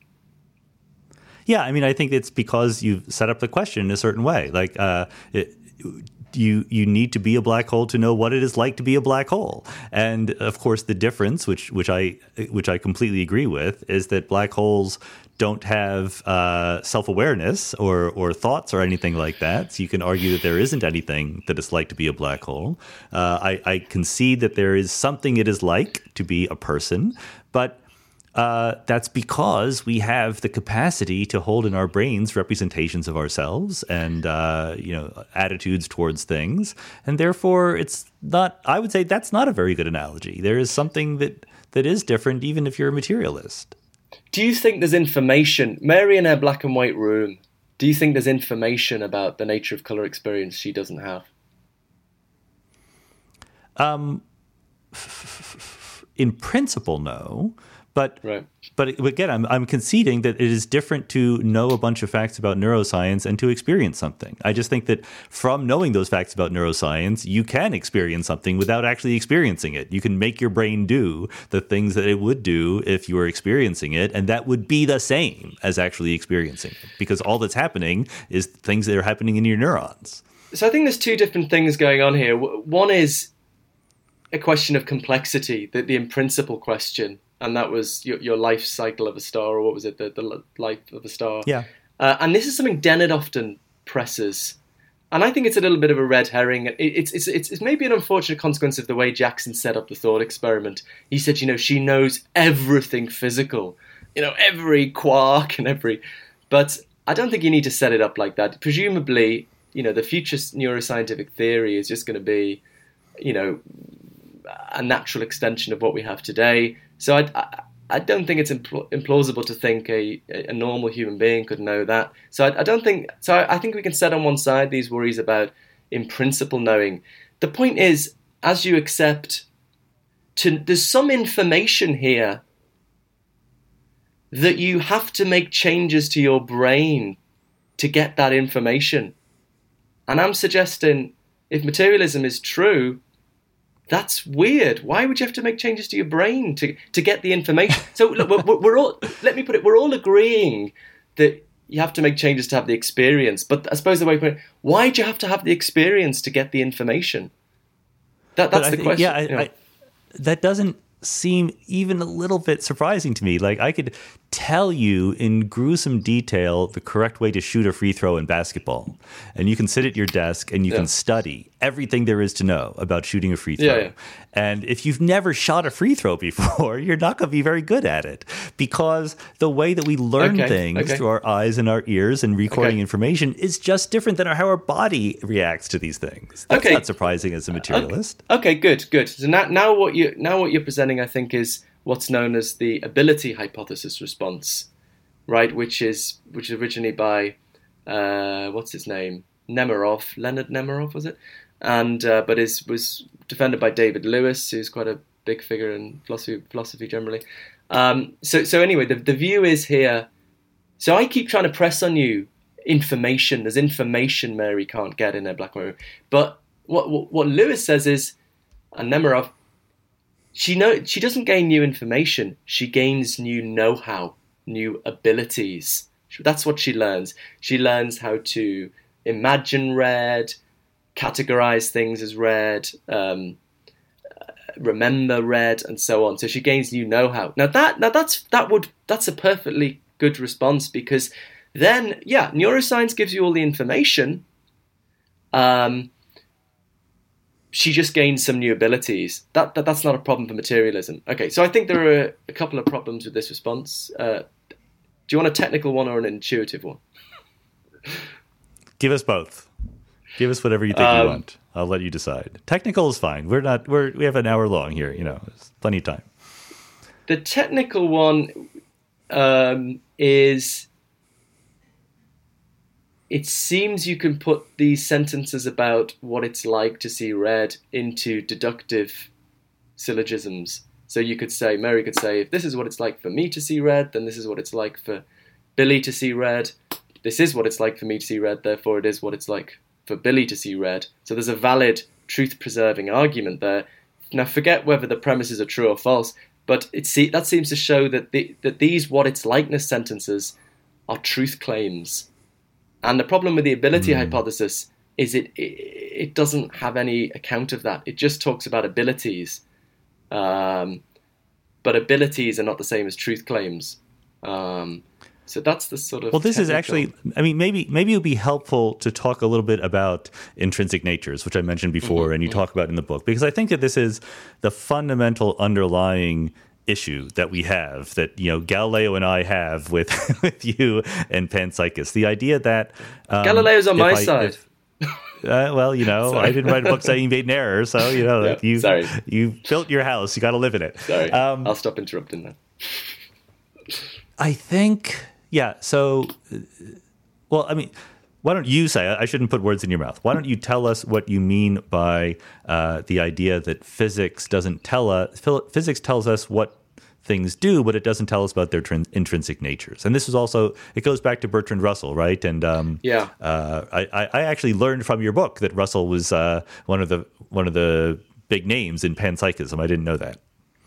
Yeah, I mean, I think it's because you've set up the question in a certain way. Like, uh, it, you you need to be a black hole to know what it is like to be a black hole. And of course, the difference, which which I which I completely agree with, is that black holes don't have uh, self-awareness or or thoughts or anything like that. So you can argue that there isn't anything that it's like to be a black hole. Uh, I, I concede that there is something it is like to be a person, but Uh, that's because we have the capacity to hold in our brains representations of ourselves and, uh, you know, attitudes towards things. And therefore, it's not, I would say that's not a very good analogy. There is something that, that is different, even if you're a materialist.
Do you think there's information, Mary in her black and white room, do you think there's information about the nature of color experience she doesn't have?
Um, in principle, no. But
Right.
but again, I'm I'm conceding that it is different to know a bunch of facts about neuroscience and to experience something. I just think that from knowing those facts about neuroscience, you can experience something without actually experiencing it. You can make your brain do the things that it would do if you were experiencing it, and that would be the same as actually experiencing it, because all that's happening is things that are happening in your neurons.
So I think there's two different things going on here. One is a question of complexity, the, the in principle question. And that was your, your life cycle of a star, or what was it, the, the life of a star?
Yeah.
Uh, and this is something Dennett often presses. And I think it's a little bit of a red herring. It, it's, it's, it's, it's maybe an unfortunate consequence of the way Jackson set up the thought experiment. He said, you know, she knows everything physical, you know, every quark and every... But I don't think you need to set it up like that. Presumably, you know, the future neuroscientific theory is just going to be, you know, a natural extension of what we have today. So I, I, I don't think it's impl- implausible to think a, a normal human being could know that. So I, I don't think. So I, I think we can set on one side these worries about in principle knowing. The point is, as you accept, to there's some information here that you have to make changes to your brain to get that information. And I'm suggesting, if materialism is true, that's weird. Why would you have to make changes to your brain to, to get the information? So look, we're, we're all, let me put it, we're all agreeing that you have to make changes to have the experience. But I suppose the way to put it, why do you have to have the experience to get the information? That, that's
But
the
I,
question.
Yeah, I,
you know.
I, that doesn't seem even a little bit surprising to me. Like, I could tell you in gruesome detail the correct way to shoot a free throw in basketball, and you can sit at your desk and you
Yeah.
can study everything there is to know about shooting a free throw.
Yeah, yeah.
And if you've never shot a free throw before, you're not going to be very good at it, because the way that we learn
Okay,
things
okay.
through our eyes and our ears and recording
Okay.
information is just different than how our body reacts to these things. That's
Okay.
not surprising as a materialist.
Okay, good, good. So now, now what you now what you're presenting, I think, is what's known as the ability hypothesis response, right? Which is which is originally by uh, what's his name, Nemerov, Leonard Nemerov, was it? And uh, but is was defended by David Lewis, who's quite a big figure in philosophy philosophy generally. Um, so so anyway, the the view is here. So I keep trying to press on you information. There's information Mary can't get in her black room, but what what, what Lewis says is, and Nemerov, she know she doesn't gain new information. She gains new know-how, new abilities. That's what she learns. She learns how to imagine red, categorize things as red, um, remember red, and so on. So she gains new know-how. Now that now that's that would that's a perfectly good response, because then yeah, neuroscience gives you all the information. Um, she just gains some new abilities. That, that that's not a problem for materialism. Okay, so I think there are a couple of problems with this response. Uh, do you want a technical one or an intuitive one?
Give us both. Give us whatever you think
Um,
you want. I'll let you decide. Technical is fine. We're not. We're we have an hour long here. You know, there's plenty of time.
The technical one um, is, it seems you can put these sentences about what it's like to see red into deductive syllogisms. So you could say, Mary could say, if this is what it's like for me to see red, then this is what it's like for Billy to see red. This is what it's like for me to see red, therefore it is what it's like for Billy to see red. So there's a valid truth-preserving argument there. Now forget whether the premises are true or false, but it see, that seems to show that the, that these what it's likeness sentences are truth claims. And the problem with the ability mm. hypothesis is it, it it doesn't have any account of that. It just talks about abilities. Um, but abilities are not the same as truth claims. Um, so that's the sort of...
Well, this
technical...
is actually, I mean, maybe maybe it would be helpful to talk a little bit about intrinsic natures, which I mentioned before, mm-hmm. and you talk about in the book, because I think that this is the fundamental underlying issue that we have, that, you know, Galileo and I have with with you and Panpsychus. The idea that... Um,
Galileo's on my
I,
side.
If, Uh, well, you know, I didn't write a book saying you made an error, so, you know,
yeah,
like you
sorry.
you built your house, you got to live in it.
Sorry,
um,
I'll stop interrupting that.
I think, yeah, so, well, I mean, why don't you say, I shouldn't put words in your mouth, why don't you tell us what you mean by uh, the idea that physics doesn't tell us, physics tells us what things do, but it doesn't tell us about their trin- intrinsic natures. And this is also, it goes back to Bertrand Russell, right? And um,
yeah,
uh, I, I actually learned from your book that Russell was uh, one of the one of the big names in panpsychism. I didn't know that.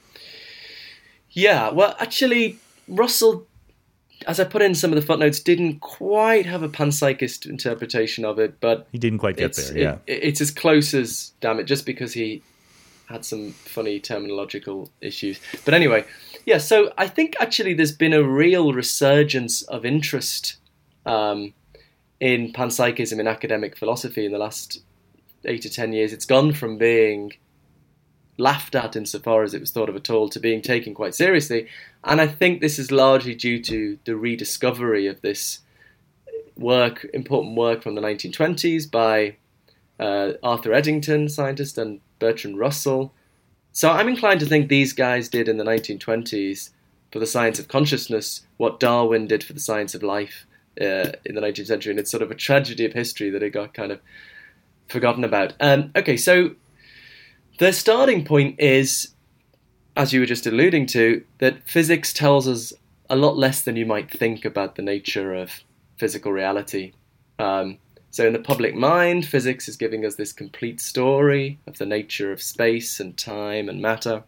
Yeah, well, actually, Russell, as I put in some of the footnotes, didn't quite have a panpsychist interpretation of it, but
he didn't quite get there. Yeah,
it, it's as close as, damn it, just because he had some funny terminological issues. But anyway, yeah, so I think actually there's been a real resurgence of interest um, in panpsychism in academic philosophy in the last eight to ten years. It's gone from being laughed at insofar as it was thought of at all to being taken quite seriously. And I think this is largely due to the rediscovery of this work, important work from the nineteen twenties by uh, Arthur Eddington, scientist, and Bertrand Russell. So I'm inclined to think these guys did in the nineteen twenties for the science of consciousness what Darwin did for the science of life uh, in the nineteenth century. And it's sort of a tragedy of history that it got kind of forgotten about. Um, okay, so the starting point is, as you were just alluding to, that physics tells us a lot less than you might think about the nature of physical reality. Um, so in the public mind, physics is giving us this complete story of the nature of space and time and matter.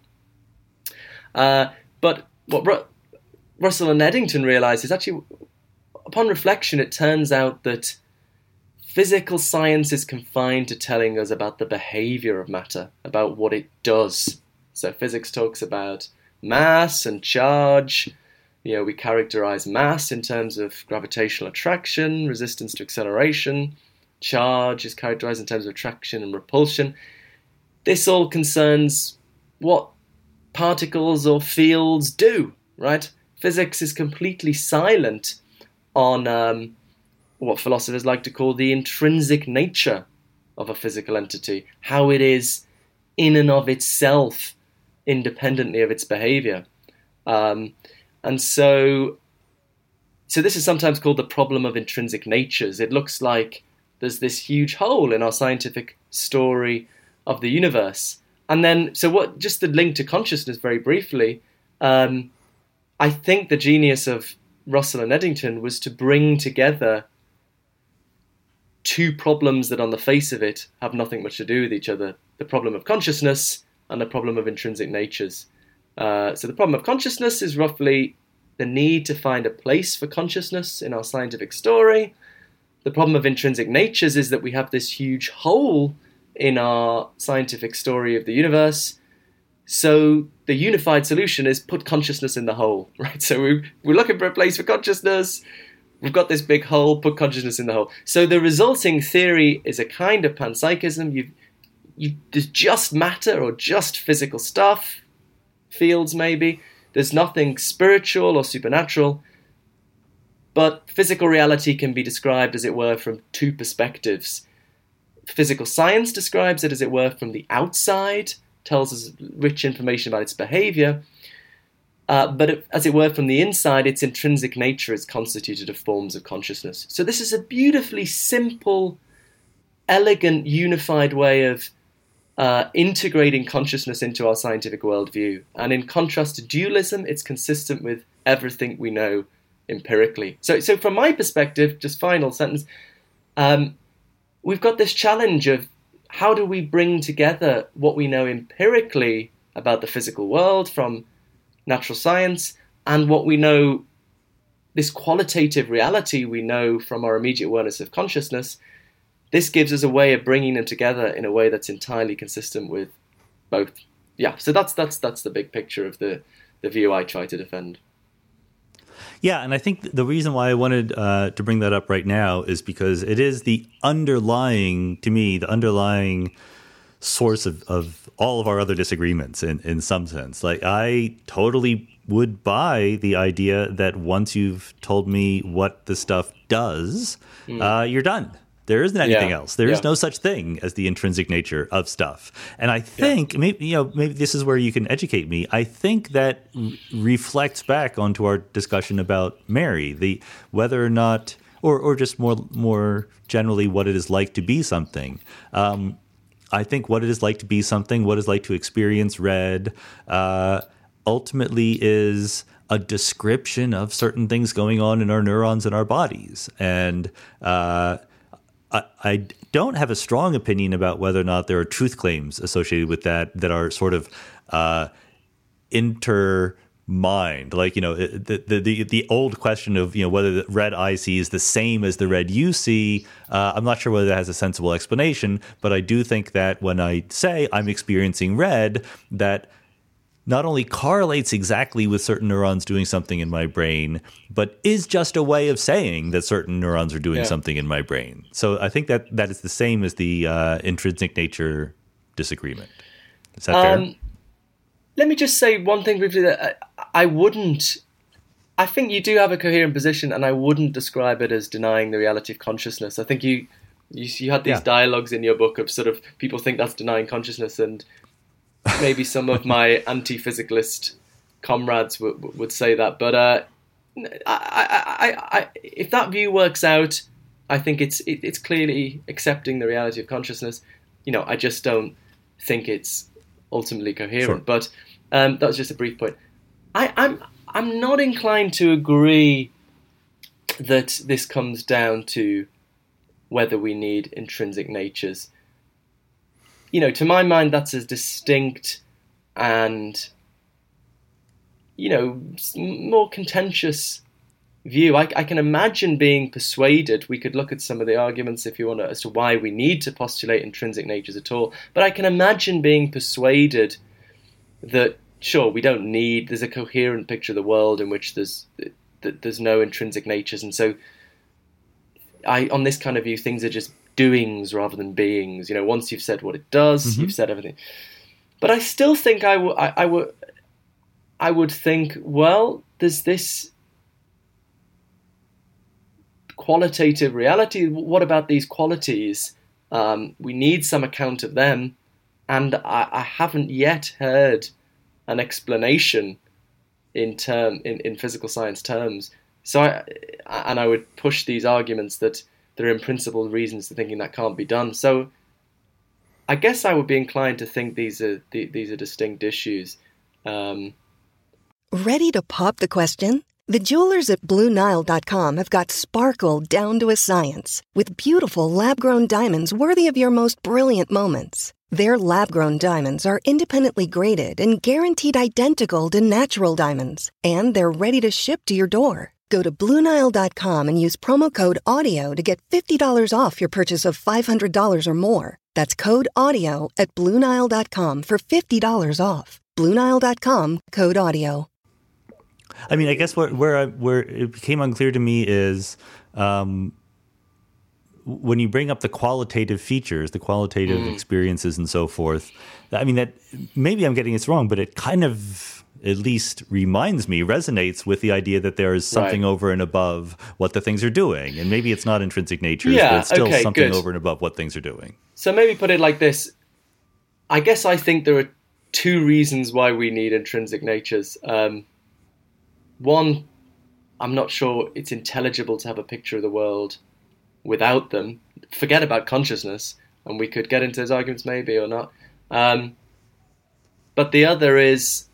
Uh, but what Ru- Russell and Eddington realized is actually, upon reflection, it turns out that physical science is confined to telling us about the behavior of matter, about what it does. So physics talks about mass and charge. You know, we characterize mass in terms of gravitational attraction, resistance to acceleration. Charge is characterized in terms of attraction and repulsion. This all concerns what particles or fields do, right? Physics is completely silent on um, what philosophers like to call the intrinsic nature of a physical entity, how it is in and of itself, independently of its behavior. Um, and so, so this is sometimes called the problem of intrinsic natures. It looks like there's this huge hole in our scientific story of the universe. And then, so what, just the link to consciousness very briefly, um, I think the genius of Russell and Eddington was to bring together two problems that on the face of it have nothing much to do with each other. The problem of consciousness and the problem of intrinsic natures. Uh, so the problem of consciousness is roughly the need to find a place for consciousness in our scientific story. The problem of intrinsic natures is that we have this huge hole in our scientific story of the universe. So the unified solution is put consciousness in the hole, right? So we, we're looking for a place for consciousness. We've got this big hole, put consciousness in the hole. So the resulting theory is a kind of panpsychism. You, you, there's just matter or just physical stuff, fields maybe. There's nothing spiritual or supernatural. But physical reality can be described, as it were, from two perspectives. Physical science describes it, as it were, from the outside, tells us rich information about its behavior. Uh, but it, as it were, from the inside, its intrinsic nature is constituted of forms of consciousness. So this is a beautifully simple, elegant, unified way of uh, integrating consciousness into our scientific worldview. And in contrast to dualism, it's consistent with everything we know empirically. So, so from my perspective, just final sentence, um, we've got this challenge of how do we bring together what we know empirically about the physical world from natural science and what we know, this qualitative reality we know from our immediate awareness of consciousness. This gives us a way of bringing them together in a way that's entirely consistent with both. Yeah, so that's that's that's the big picture of the, the view I try to defend.
Yeah, and I think the reason why I wanted uh, to bring that up right now is because it is the underlying, to me, the underlying source of, of all of our other disagreements in, in some sense. Like, I totally would buy the idea that once you've told me what the stuff does, mm. uh, you're done. There isn't anything
yeah.
else. There
yeah.
is no such thing as the intrinsic nature of stuff. And I think, yeah. maybe, you know, maybe this is where you can educate me. I think that re- reflects back onto our discussion about Mary, the whether or not, or or just more more generally, what it is like to be something. Um, I think what it is like to be something, what it is like to experience red, uh, ultimately is a description of certain things going on in our neurons in our bodies. And uh, I, I don't have a strong opinion about whether or not there are truth claims associated with that that are sort of uh, intermined. Like, you know, the, the the the old question of, you know, whether the red I see is the same as the red you see. Uh, I'm not sure whether that has a sensible explanation, but I do think that when I say I'm experiencing red, that not only correlates exactly with certain neurons doing something in my brain, but is just a way of saying that certain neurons are doing
yeah.
something in my brain. So I think that that is the same as the uh, intrinsic nature disagreement. Is that
um,
fair?
Let me just say one thing briefly. That I, I wouldn't. I think you do have a coherent position, and I wouldn't describe it as denying the reality of consciousness. I think you you, you had these yeah. dialogues in your book of sort of people think that's denying consciousness, and maybe some of my anti-physicalist comrades w- w- would say that, but uh, I, I, I, I, if that view works out, I think it's it, it's clearly accepting the reality of consciousness. You know, I just don't think it's ultimately coherent.
Sure.
But um, that was just a brief point. I, I'm I'm not inclined to agree that this comes down to whether we need intrinsic natures. You know, to my mind, that's a distinct and, you know, more contentious view. I, I can imagine being persuaded. We could look at some of the arguments, if you want to, as to why we need to postulate intrinsic natures at all. But I can imagine being persuaded that, sure, we don't need, there's a coherent picture of the world in which there's that there's no intrinsic natures. And so I, on this kind of view, things are just doings rather than beings. You know, once you've said what it does, mm-hmm. you've said everything. But I still think I, w- I, I would I would think, well, there's this qualitative reality. What about these qualities? Um, we need some account of them, and I, I haven't yet heard an explanation in term in, in physical science terms. So, I, and I would push these arguments that there are in principle reasons to thinking that can't be done. So I guess I would be inclined to think these are these are distinct issues. Um,
Ready to pop the question? The jewelers at Blue Nile dot com have got sparkle down to a science with beautiful lab-grown diamonds worthy of your most brilliant moments. Their lab-grown diamonds are independently graded and guaranteed identical to natural diamonds, and they're ready to ship to your door. Go to Blue Nile dot com and use promo code AUDIO to get fifty dollars off your purchase of five hundred dollars or more. That's code AUDIO at Blue Nile dot com for fifty dollars off. Blue Nile dot com, code AUDIO.
I mean, I guess where where, I, where it became unclear to me is um, when you bring up the qualitative features, the qualitative mm. experiences and so forth. I mean, that maybe I'm getting this wrong, but it kind of at least reminds me, resonates with the idea that there is something right. over and above what the things are doing. And maybe it's not intrinsic natures,
yeah,
but it's still
okay,
something
good.
over and above what things are doing.
So maybe put it like this. I guess I think there are two reasons why we need intrinsic natures. Um, one, I'm not sure it's intelligible to have a picture of the world without them. Forget about consciousness, and we could get into those arguments maybe or not. Um, but the other is,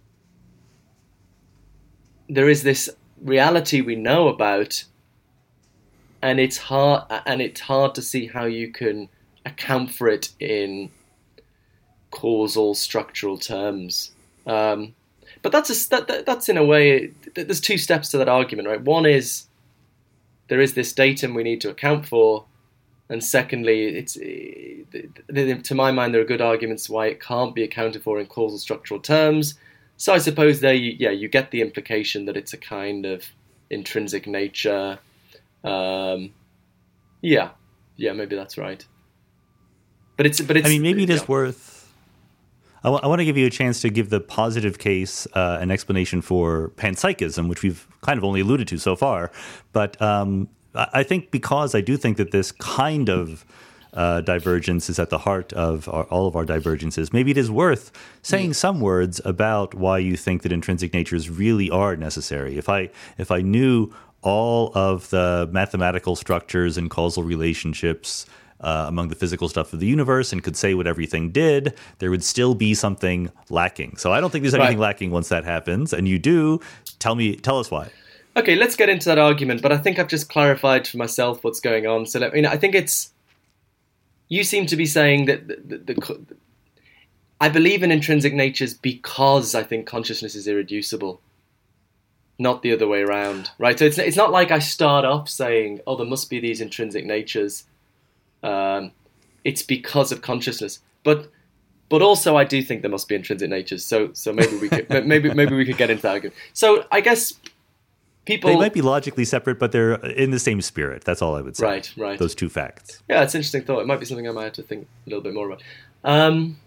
there is this reality we know about, and it's hard, and it's hard to see how you can account for it in causal structural terms. Um, but that's a, that, that, that's in a way, there's two steps to that argument, right? One is there is this datum we need to account for, and secondly, it's to my mind there are good arguments why it can't be accounted for in causal structural terms. So I suppose there, you, yeah, you get the implication that it's a kind of intrinsic nature. Um, yeah, yeah, maybe that's right. But it's, but it's.
I mean, maybe it is
yeah.
worth. I, w- I want to give you a chance to give the positive case uh, an explanation for panpsychism, which we've kind of only alluded to so far. But um, I think because I do think that this kind of Uh, divergence is at the heart of our, all of our divergences. Maybe it is worth saying some words about why you think that intrinsic natures really are necessary. If I if I knew all of the mathematical structures and causal relationships uh, among the physical stuff of the universe and could say what everything did, there would still be something lacking. So I don't think there's anything
Right.
lacking once that happens. And you do. Tell me, tell us why.
Okay, let's get into that argument, but I think I've just clarified for myself what's going on. So let me, I think it's, you seem to be saying that the, the, the, I believe in intrinsic natures because I think consciousness is irreducible, not the other way around, right? So it's, it's not like I start off saying, oh, there must be these intrinsic natures. Um, it's because of consciousness. But but also I do think there must be intrinsic natures. So so maybe we could maybe maybe we could get into that argument. So I guess people,
They might be logically separate, but they're in the same spirit. That's all I would say.
Right, right.
Those two facts.
Yeah, it's an interesting thought. It might be something I might have to think a little bit more about. Um,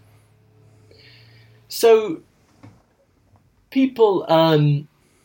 so, people um,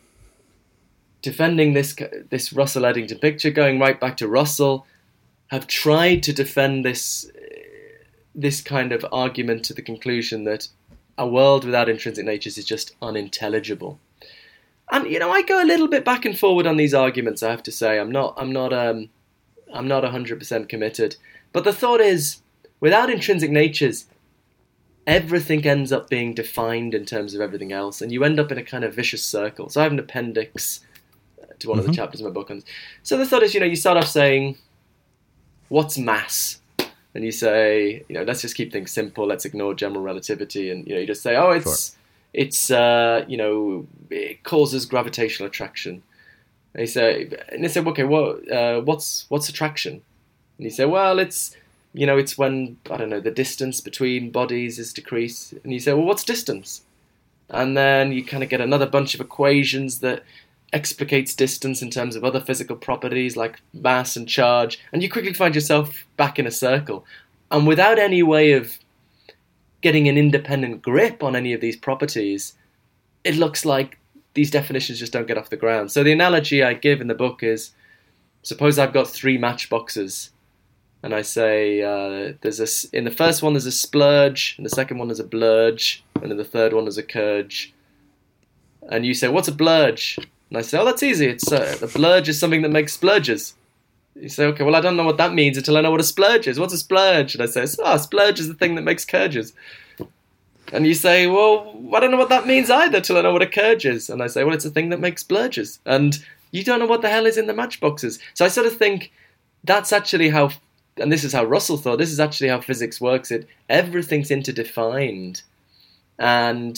defending this this Russell Eddington picture, going right back to Russell, have tried to defend this this kind of argument to the conclusion that a world without intrinsic natures is just unintelligible. And you know, I go a little bit back and forward on these arguments. I have to say, I'm not, I'm not, um, I'm not one hundred percent committed. But the thought is, without intrinsic natures, everything ends up being defined in terms of everything else, and you end up in a kind of vicious circle. So I have an appendix to one mm-hmm. of the chapters in my book. So the thought is, you know, you start off saying, "What's mass?" And you say, you know, let's just keep things simple. Let's ignore general relativity, and you know, you just say, "Oh, it's." Sure. It's, uh, you know, it causes gravitational attraction. And you say, and they say, okay, what, uh, what's what's attraction? And you say, well, it's, you know, it's when, I don't know, the distance between bodies is decreased. And you say, well, what's distance? And then you kind of get another bunch of equations that explicates distance in terms of other physical properties like mass and charge. And you quickly find yourself back in a circle. And without any way of getting an independent grip on any of these properties, it looks like these definitions just don't get off the ground. So the analogy I give in the book is, suppose I've got three matchboxes, and I say uh, there's a, in the first one there's a splurge, in the second one there's a blurge, and in the third one there's a curge. And you say, what's a blurge? And I say, oh, that's easy. It's uh, the blurge is something that makes splurges. You say, okay, well, I don't know what that means until I know what a splurge is. What's a splurge? And I say, oh, a splurge is the thing that makes curges. And you say, well, I don't know what that means either till I know what a curge is. And I say, well, it's a thing that makes splurges. And you don't know what the hell is in the matchboxes. So I sort of think that's actually how, and this is how Russell thought, this is actually how physics works. It everything's interdefined. And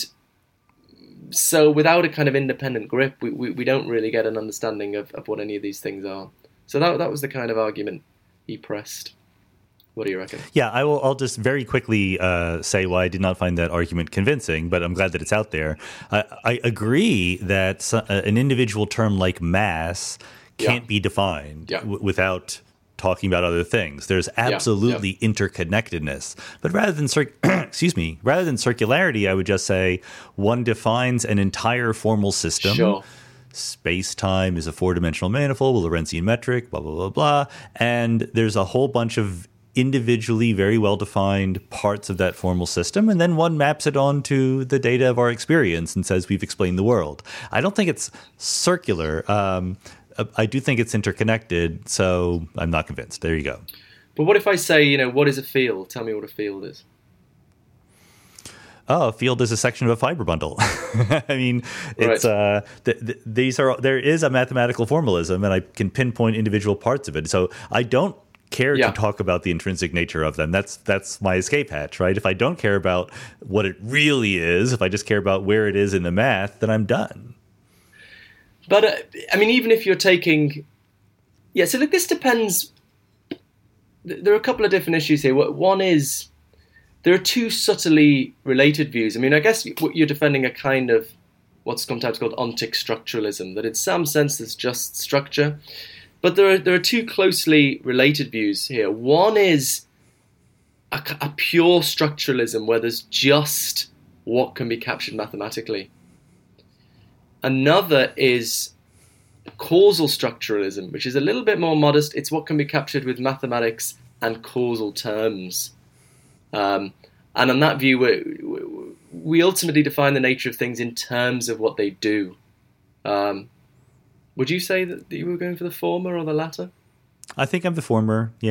so without a kind of independent grip, we, we, we don't really get an understanding of, of what any of these things are. So that that was the kind of argument he pressed. What do you reckon?
Yeah, I will. I'll just very quickly uh, say why I did not find that argument convincing, but I'm glad that it's out there. I, I agree that so, uh, an individual term like mass can't yeah. be defined
yeah.
w- without talking about other things. There's absolutely yeah. Yeah. interconnectedness, but rather than cir- excuse me, rather than circularity, I would just say one defines an entire formal system.
Sure.
Space-time is a four-dimensional manifold, a Lorentzian metric, blah, blah, blah, blah. And there's a whole bunch of individually very well-defined parts of that formal system, and then one maps it onto the data of our experience and says we've explained the world. I don't think it's circular. Um, I do think it's interconnected, so I'm not convinced. There you go.
But what if I say, you know, what is a field? Tell me what a field is.
Oh, a field is a section of a fiber bundle. I mean, it's
right.
uh, th- th- these are there is a mathematical formalism, and I can pinpoint individual parts of it. So I don't care
yeah.
to talk about the intrinsic nature of them. That's that's my escape hatch, right? If I don't care about what it really is, if I just care about where it is in the math, then I'm done.
But uh, I mean, even if you're taking, yeah. So look, this depends. There are a couple of different issues here. One is, there are two subtly related views. I mean, I guess you're defending a kind of what's sometimes called ontic structuralism, that in some sense there's just structure. But there are there are two closely related views here. One is a, a pure structuralism where there's just what can be captured mathematically. Another is causal structuralism, which is a little bit more modest. It's what can be captured with mathematics and causal terms. Um, and on that view, we, we ultimately define the nature of things in terms of what they do. Um, would you say that you were going for the former or the latter?
I think I'm the former, yeah.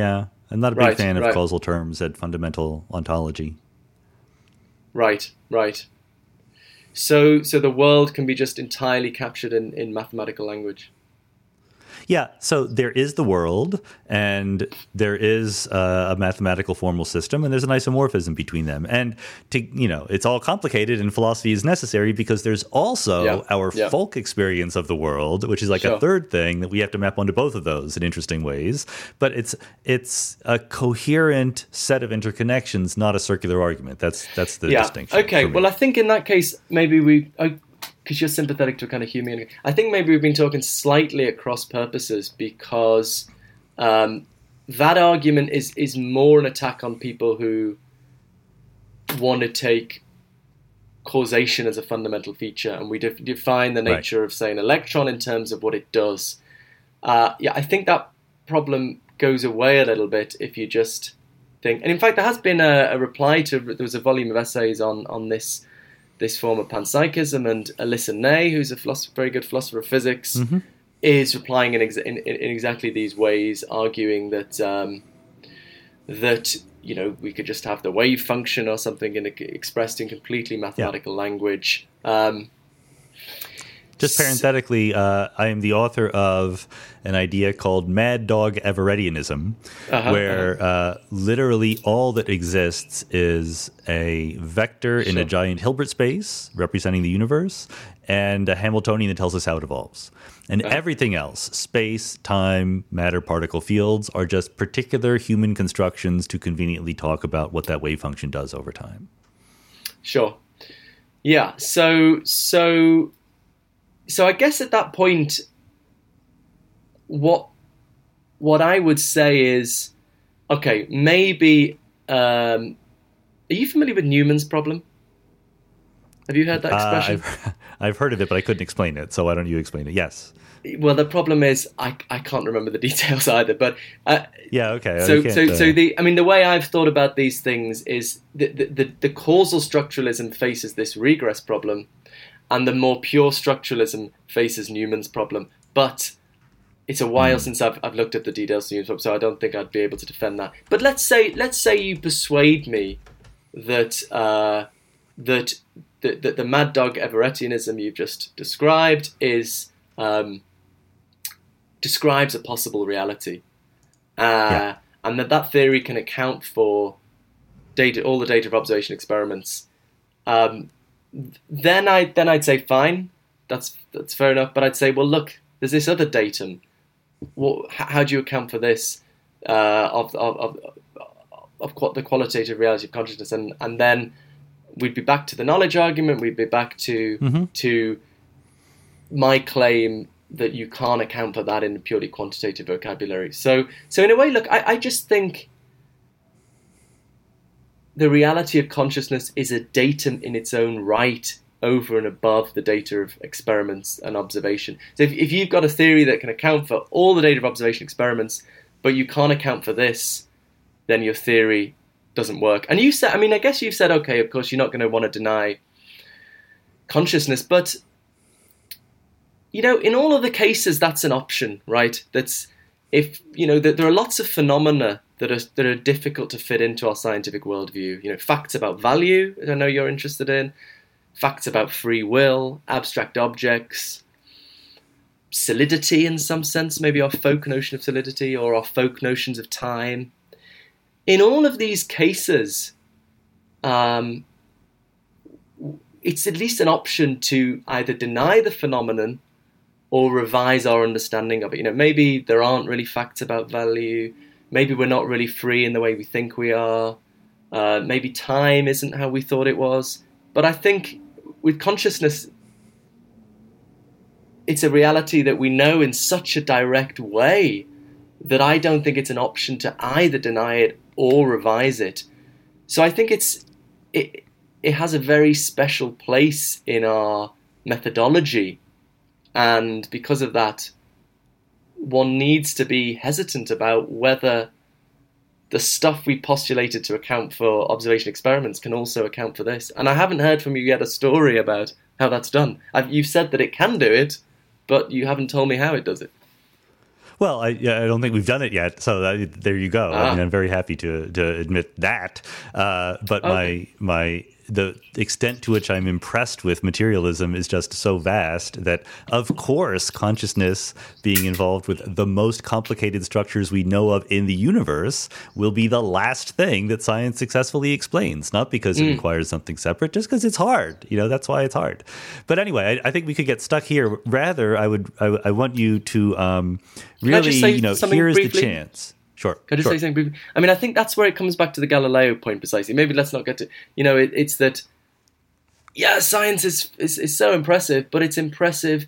I'm not a big
Right,
fan of
right.
causal terms at fundamental ontology.
Right, right. So, so the world can be just entirely captured in, in mathematical language.
Yeah, so there is the world, and there is uh, a mathematical formal system, and there's an isomorphism between them. And to you know, it's all complicated, and philosophy is necessary because there's also
Yeah,
our
yeah.
folk experience of the world, which is like
Sure.
a third thing that we have to map onto both of those in interesting ways. But it's it's a coherent set of interconnections, not a circular argument. That's that's the
Yeah.
distinction.
Okay.
for me.
Well, I think in that case, maybe we, because you're sympathetic to a kind of human. I think maybe we've been talking slightly at cross purposes because um, that argument is is more an attack on people who want to take causation as a fundamental feature, and we def- define the
Right.
nature of, say, an electron in terms of what it does. Uh, yeah, I think that problem goes away a little bit if you just think. And in fact, there has been a, a reply to there was a volume of essays on on this this form of panpsychism, and Alyssa Ney, who's a philosopher, very good philosopher of physics,
Mm-hmm.
is replying in, ex- in, in exactly these ways, arguing that um, that you know we could just have the wave function or something in a, expressed in completely mathematical language. Um,
Just parenthetically, uh, I am the author of an idea called Mad Dog Everettianism,
Uh-huh,
where uh, literally all that exists is a vector in a
Sure.
giant Hilbert space representing the universe and a Hamiltonian that tells us how it evolves. And
Uh-huh.
everything else, space, time, matter, particle fields, are just particular human constructions to conveniently talk about what that wave function does over time.
Sure. Yeah. So so so I guess at that point, what what I would say is, okay, maybe. Um, are you familiar with Newman's problem? Have you heard that
Uh,
expression?
I've, I've heard of it, but I couldn't explain it, so why don't you explain it? Yes.
Well, the problem is I, I can't remember the details either. But uh,
Yeah, okay. I
so
can't,
so
uh,
so the I mean the way I've thought about these things is the the, the the causal structuralism faces this regress problem, and the more pure structuralism faces Newman's problem. But it's a while since I've I've looked at the details of Newman's problem, so I don't think I'd be able to defend that. But let's say let's say you persuade me that uh, that the, the the mad dog Everettianism you've just described is um, describes a possible reality, uh,
Yeah.
and that that theory can account for data, all the data of observation experiments. Um, then I then I'd say fine, that's that's fair enough. But I'd say, well, look, there's this other datum. What, how do you account for this uh, of of of, of qu- the qualitative reality of consciousness? And and then we'd be back to the knowledge argument. We'd be back to
Mhm.
to my claim that you can't account for that in a purely quantitative vocabulary. So so in a way, look, I, I just think the reality of consciousness is a datum in its own right over and above the data of experiments and observation. So if, if you've got a theory that can account for all the data of observation experiments, but you can't account for this, then your theory doesn't work. And you said, I mean, I guess you've said, okay, of course, you're not going to want to deny consciousness, but, you know, in all of the cases, that's an option, right? That's, if, you know, that there are lots of phenomena that are that are difficult to fit into our scientific worldview. You know, facts about value, I know you're interested in, facts about free will, abstract objects, solidity in some sense, maybe our folk notion of solidity or our folk notions of time. In all of these cases, um, it's at least an option to either deny the phenomenon or revise our understanding of it. You know, maybe there aren't really facts about value. Maybe we're not really free in the way we think we are. Uh, maybe time isn't how we thought it was. But I think with consciousness, it's a reality that we know in such a direct way that I don't think it's an option to either deny it or revise it. So I think it's it it has a very special place in our methodology. And because of that, one needs to be hesitant about whether the stuff we postulated to account for observation experiments can also account for this. And I haven't heard from you yet a story about how that's done. I've, you've said that it can do it, but you haven't told me how it does it.
Well, I, yeah, I don't think we've done it yet, so that, there you go.
Ah.
I mean, I'm very happy to to admit that. Uh, but
Okay.
my my the extent to which I'm impressed with materialism is just so vast that, of course, consciousness being involved with the most complicated structures we know of in the universe will be the last thing that science successfully explains. Not because it requires something separate, just because it's hard. You know, that's why it's hard. But anyway, I, I think we could get stuck here. Rather, I would I, I want you to um,
I
really,
just say
you know,
something
here's
briefly?
the chance. Sure.
Can I just
sure.
say something briefly? I mean, I think that's where it comes back to the Galileo point precisely. Maybe let's not get to, you know, it, it's that, yeah, science is, is is so impressive, but it's impressive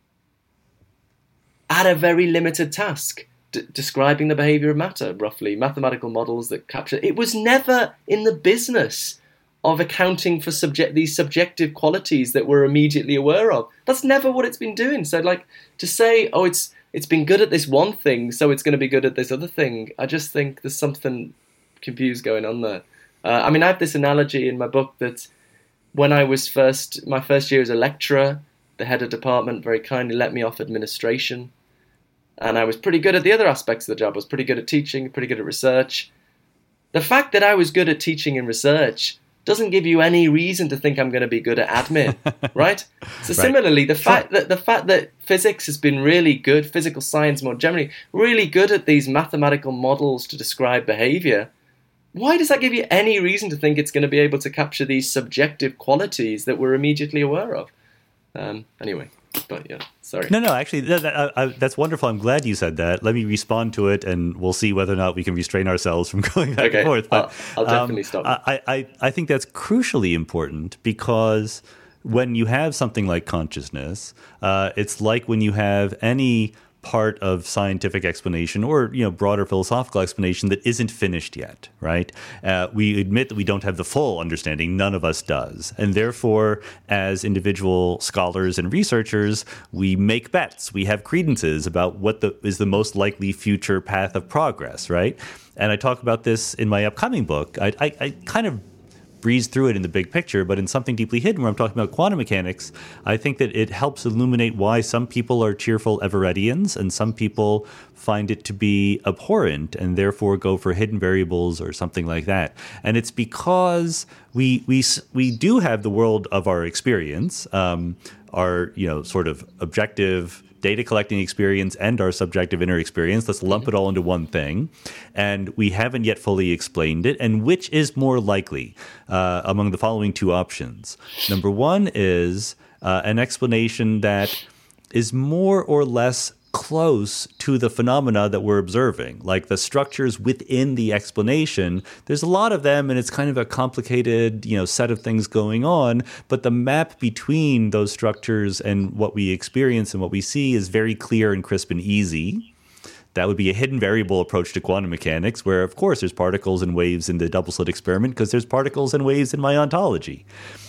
at a very limited task, d- describing the behavior of matter, roughly, mathematical models that capture. It was never in the business of accounting for subject these subjective qualities that we're immediately aware of. That's never what it's been doing. So, like, to say, oh, it's it's been good at this one thing, so it's going to be good at this other thing, I just think there's something confused going on there. Uh, I mean, I have this analogy in my book that when I was first, my first year as a lecturer, the head of department very kindly let me off administration. And I was pretty good at the other aspects of the job. I was pretty good at teaching, pretty good at research. The fact that I was good at teaching and research doesn't give you any reason to think I'm going to be good at admin, right? So similarly, the fact that the fact that physics has been really good, physical science more generally, really good at these mathematical models to describe behavior, why does that give you any reason to think it's going to be able to capture these subjective qualities that we're immediately aware of? Um, anyway, but yeah, sorry.
No, no, actually, that, that, I, that's wonderful. I'm glad you said that. Let me respond to it, and we'll see whether or not we can restrain ourselves from going back
Okay,
and forth. But
I'll, I'll definitely
um,
stop.
I, I, I think that's crucially important because when you have something like consciousness, uh, it's like when you have any part of scientific explanation or, you know, broader philosophical explanation that isn't finished yet, right? Uh, we admit that we don't have the full understanding. None of us does. And therefore, as individual scholars and researchers, we make bets. We have credences about what the, is the most likely future path of progress, right? And I talk about this in my upcoming book. I, I, I kind of breeze through it in the big picture, but in Something Deeply Hidden, where I'm talking about quantum mechanics, I think that it helps illuminate why some people are cheerful Everettians and some people find it to be abhorrent and therefore go for hidden variables or something like that. And it's because we we we do have the world of our experience, um, our, you know, sort of objective data collecting experience and our subjective inner experience. Let's lump it all into one thing. And we haven't yet fully explained it. And which is more likely uh, among the following two options? Number one is uh, an explanation that is more or less close to the phenomena that we're observing, like the structures within the explanation. There's a lot of them, and it's kind of a complicated, you know, set of things going on, but the map between those structures and what we experience and what we see is very clear and crisp and easy. That would be a hidden variable approach to quantum mechanics, where, of course, there's particles and waves in the double slit experiment because there's particles and waves in my ontology.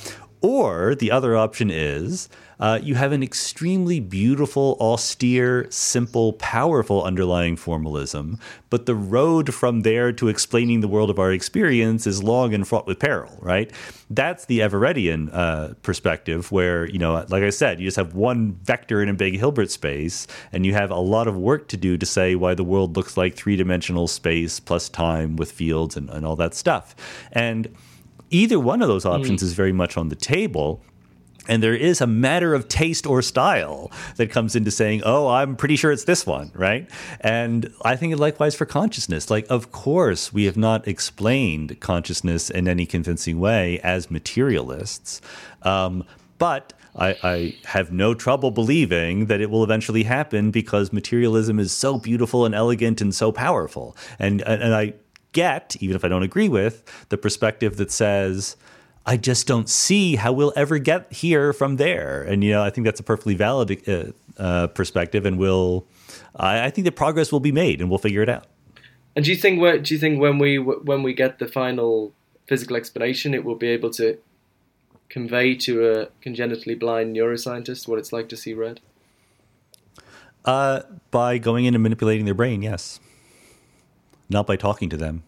Or the other option is uh, you have an extremely beautiful, austere, simple, powerful underlying formalism, but the road from there to explaining the world of our experience is long and fraught with peril, right? That's the Everettian uh, perspective where, you know, like I said, you just have one vector in a big Hilbert space, and you have a lot of work to do to say why the world looks like three-dimensional space plus time with fields and, and all that stuff. And either one of those options mm. is very much on the table. And there is a matter of taste or style that comes into saying, oh, I'm pretty sure it's this one, right? And I think likewise for consciousness. Like, of course, we have not explained consciousness in any convincing way as materialists. Um, but I, I have no trouble believing that it will eventually happen because materialism is so beautiful and elegant and so powerful. And, and, and I get, even if I don't agree with, the perspective that says, I just don't see how we'll ever get here from there. And, you know, I think that's a perfectly valid uh, uh, perspective, and we'll, I, I think that progress will be made and we'll figure it out.
And do you think, do you think when we when we get the final physical explanation, it will be able to convey to a congenitally blind neuroscientist what it's like to see red?
Uh, by going in and manipulating their brain, yes. Not by talking to them.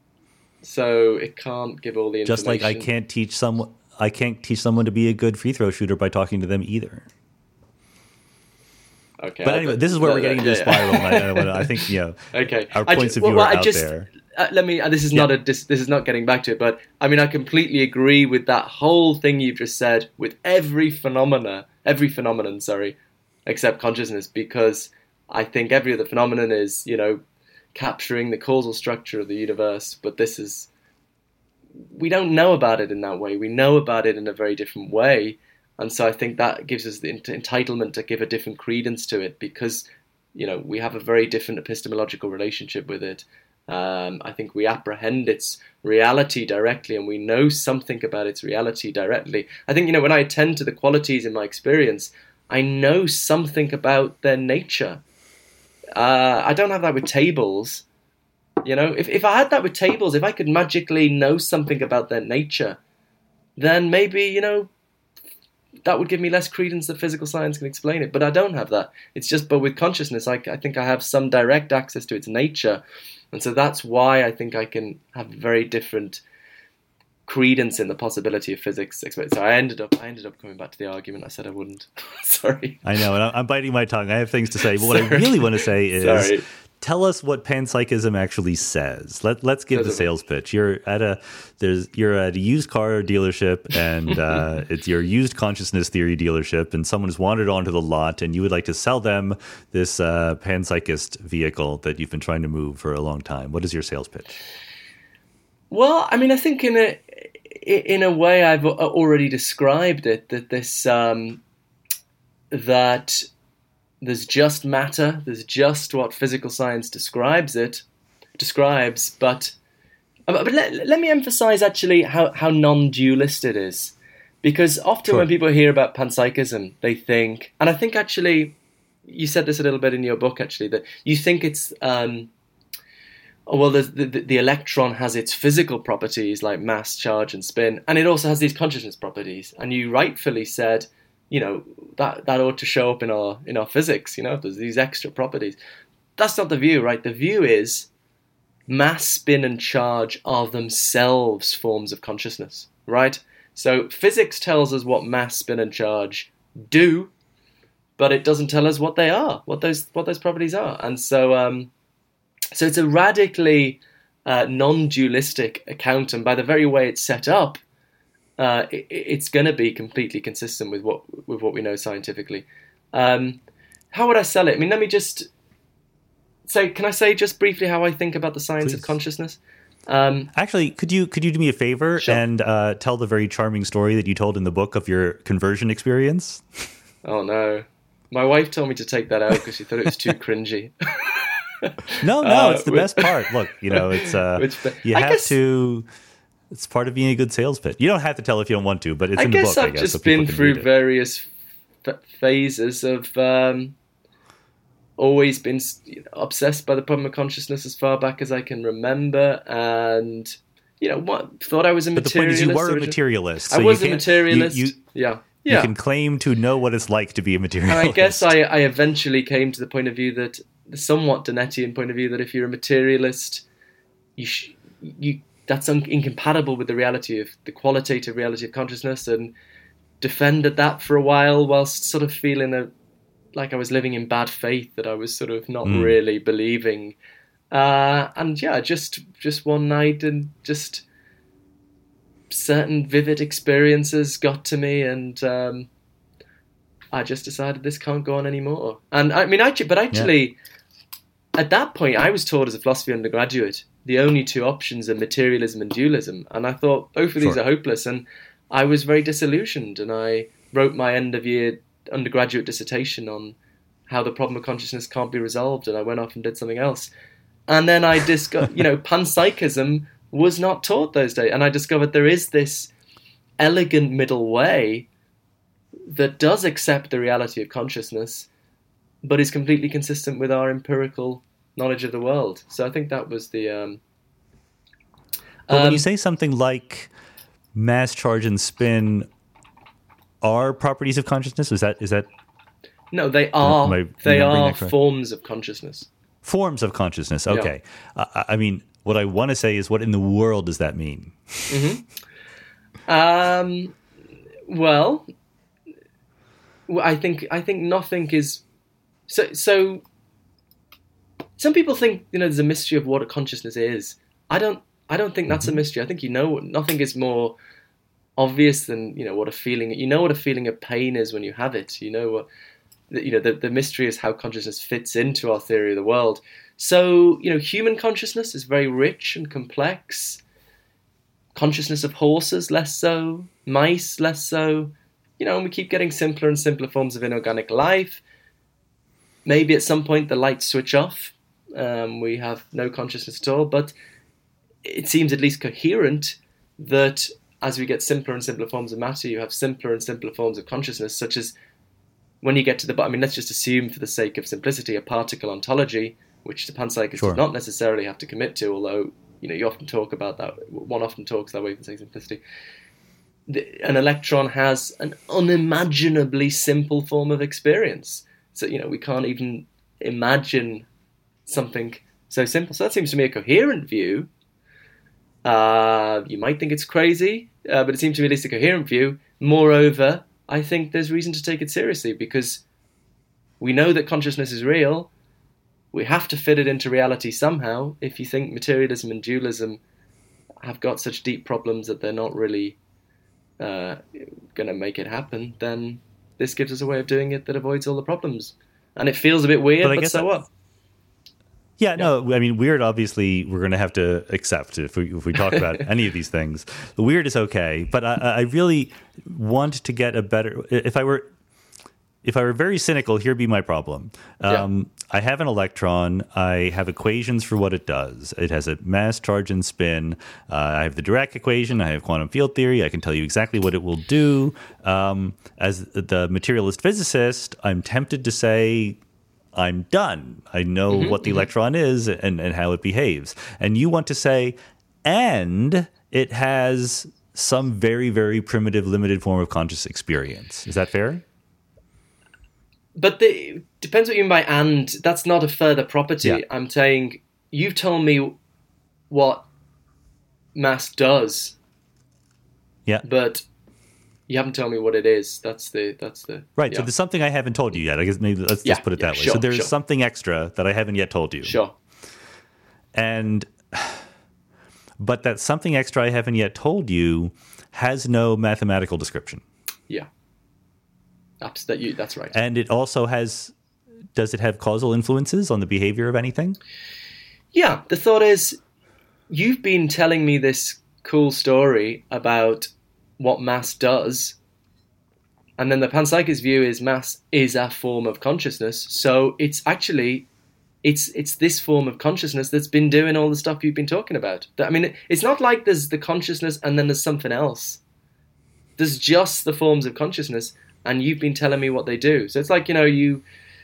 So it can't give all the information.
Just like I can't teach someone, I can't teach someone to be a good free throw shooter by talking to them either.
Okay.
But anyway, this is where we're getting into a spiral. And I, I think, you know,
okay.
our
I
points
ju-
of view
well,
are
I
out
just,
there.
Uh, let me. Uh, this is not
Yeah.
a. This, this is not getting back to it, but I mean, I completely agree with that whole thing you've just said. With every phenomena, every phenomenon, sorry, except consciousness, because I think every other phenomenon is, you know, capturing the causal structure of the universe. But this is, we don't know about it in that way. We know about it in a very different way, and so I think that gives us the ent- entitlement to give a different credence to it, because, you know, we have a very different epistemological relationship with it. Um, I think we apprehend its reality directly, and we know something about its reality directly. I think, you know, when I attend to the qualities in my experience, I know something about their nature. Uh, I don't have that with tables. You know, if, if I had that with tables, if I could magically know something about their nature, then maybe, you know, that would give me less credence that physical science can explain it. But I don't have that. It's just, but with consciousness, I, I think I have some direct access to its nature. And so that's why I think I can have very different credence in the possibility of physics. So I ended up, I ended up coming back to the argument I said I wouldn't. Sorry.
I know, and I'm biting my tongue. I have things to say, but what I really want to say is,
Sorry.
tell us what panpsychism actually says. Let Let's give the sales pitch. You're at a there's you're at a used car dealership, and uh, it's your used consciousness theory dealership, and someone has wandered onto the lot, and you would like to sell them this uh, panpsychist vehicle that you've been trying to move for a long time. What is your sales pitch?
Well, I mean, I think in a in a way I've already described it, that this um, that there's just matter, there's just what physical science describes it describes, but but let, let me emphasize actually how, how non-dualist it is, because often
Sure.
when people hear about panpsychism, they think, and I think actually you said this a little bit in your book actually, that you think it's um, oh, well, the, the, the electron has its physical properties like mass, charge, and spin, and it also has these consciousness properties. And you rightfully said, you know, that, that ought to show up in our in our physics. You know, there's these extra properties. That's not the view, right? The view is mass, spin, and charge are themselves forms of consciousness, right? So physics tells us what mass, spin, and charge do, but it doesn't tell us what they are, what those what those properties are, and so. Um, So it's a radically uh, non-dualistic account, and by the very way it's set up, uh, it, it's going to be completely consistent with what with what we know scientifically. Um, how would I sell it? I mean, let me just say, can I say just briefly how I think about the science
Please.
of consciousness? Um,
Actually, could you could you do me a favor
Sure.
and uh, tell the very charming story that you told in the book of your conversion experience?
oh no, my wife told me to take that out because she thought it was too cringy.
No, no,
Uh,
it's the
with-
best part. Look, you know, it's uh,
Which-
you
I
have
guess-
to. It's part of being a good sales pitch. You don't have to tell if you don't want to, but it's
I
in the
guess
book.
I've
I guess
just
so people
been
can
through
read it.
various f- phases of um, always been you know, obsessed by the problem of consciousness as far back as I can remember, and you know what thought I was a
But the point
materialist.
is, you were a
originally.
materialist.
I
so
was
you
a
can't-
materialist.
You, you,
yeah,
you
yeah.
can claim to know what it's like to be a
And
materialist.
I guess I, I eventually came to the point of view that the somewhat Donetian point of view that if you're a materialist, you sh- you that's un- incompatible with the reality of the qualitative reality of consciousness, and defended that for a while whilst sort of feeling a, like I was living in bad faith, that I was sort of not
Mm.
really believing. Uh, and yeah, just just one night and just certain vivid experiences got to me, and um, I just decided this can't go on anymore. And I mean, actually, but actually, at that point, I was taught as a philosophy undergraduate, the only two options are materialism and dualism. And I thought both of these
Sure.
are hopeless. And I was very disillusioned. And I wrote my end of year undergraduate dissertation on how the problem of consciousness can't be resolved. And I went off and did something else. And then I discovered, you know, panpsychism was not taught those days. And I discovered there is this elegant middle way that does accept the reality of consciousness, but is completely consistent with our empirical knowledge of the world. So I think that was the... Um,
But when
um,
you say something like mass, charge, and spin are properties of consciousness, is that is that
no, they are,
am I
they
remembering
are
that correct?
forms of consciousness.
forms of consciousness? Okay. Uh, I mean, what I want to say is, what in the world does that mean?
Um, well, I think I think nothing is So, so some people think, you know, there's a mystery of what a consciousness is. I don't. I don't think that's a mystery. I think you know nothing is more obvious than, you know, what a feeling. You know what a feeling of pain is when you have it. You know what. You know, the the mystery is how consciousness fits into our theory of the world. So, you know, human consciousness is very rich and complex. Consciousness of horses, less so. Mice, less so. You know, and we keep getting simpler and simpler forms of inorganic life. Maybe at some point the lights switch off. Um, we have no consciousness at all. But it seems at least coherent that as we get simpler and simpler forms of matter, you have simpler and simpler forms of consciousness, such as when you get to the, I mean, let's just assume for the sake of simplicity, a particle ontology, which the panpsychist
Sure.
does not necessarily have to commit to, although, you know, you often talk about that, one often talks that way for the sake of simplicity. The, an electron has an unimaginably simple form of experience. So, you know, we can't even imagine something so simple. So that seems to me a coherent view. Uh, you might think it's crazy, uh, but it seems to me at least a coherent view. Moreover, I think there's reason to take it seriously because we know that consciousness is real. We have to fit it into reality somehow. If you think materialism and dualism have got such deep problems that they're not really uh, going to make it happen, then this gives us a way of doing it that avoids all the problems. And it feels a bit weird,
But I
but,
guess
so
that-
what?
Yeah, no, I mean, weird, obviously, we're going to have to accept if we, if we talk about any of these things. The weird is okay, but I, I really want to get a better, if I were, if I were very cynical, here'd be my problem. Um, yeah. I have an electron. I have equations for what it does. It has a mass, charge, and spin. Uh, I have the Dirac equation. I have quantum field theory. I can tell you exactly what it will do. Um, as the materialist physicist, I'm tempted to say, I'm done. I know mm-hmm, what the mm-hmm. electron is and, and how it behaves. And you want to say, and it has some very, very primitive, limited form of conscious experience. Is that fair?
But the, depends what you mean by and. That's not a further property.
Yeah.
I'm saying, you've told me what mass does.
Yeah.
But you haven't told me what it is. That's the that's the
right.
Yeah.
So there's something I haven't told you yet. I guess maybe let's
yeah,
just put it
yeah,
that way.
sure,
so there's
sure.
something extra that I haven't yet told you.
Sure.
And but that something extra I haven't yet told you has no mathematical description.
Yeah. Absolutely. That's right.
And it also has. Does it have causal influences on the behavior of anything?
Yeah. The thought is, you've been telling me this cool story about what mass does, and then the panpsychist view is mass is a form of consciousness, so it's actually it's it's this form of consciousness that's been doing all the stuff you've been talking about. I mean, it's not like there's the consciousness and then there's something else. There's just the forms of consciousness, and you've been telling me what they do. So it's like, you know, you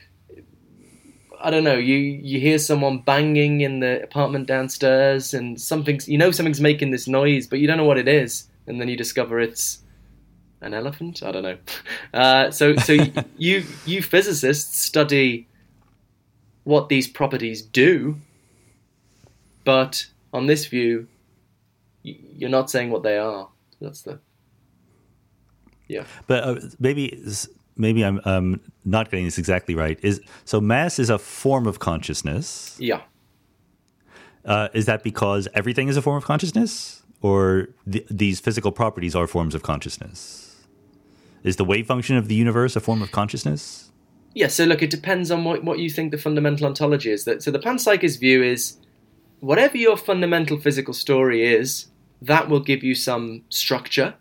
I don't know, you you hear someone banging in the apartment downstairs, and something's you know something's making this noise, but you don't know what it is. And then you discover it's an elephant. I don't know. Uh, so, so you you physicists study what these properties do, but on this view, you're not saying what they are. That's the yeah.
But uh, maybe maybe I'm um, not getting this exactly right. Is so mass is a form of consciousness.
Yeah.
Uh, is that because everything is a form of consciousness? Or th- these physical properties are forms of consciousness? Is the wave function of the universe a form of consciousness?
Yeah, so look, it depends on what, what you think the fundamental ontology is. That So the panpsychist view is, whatever your fundamental physical story is, that will give you some structure.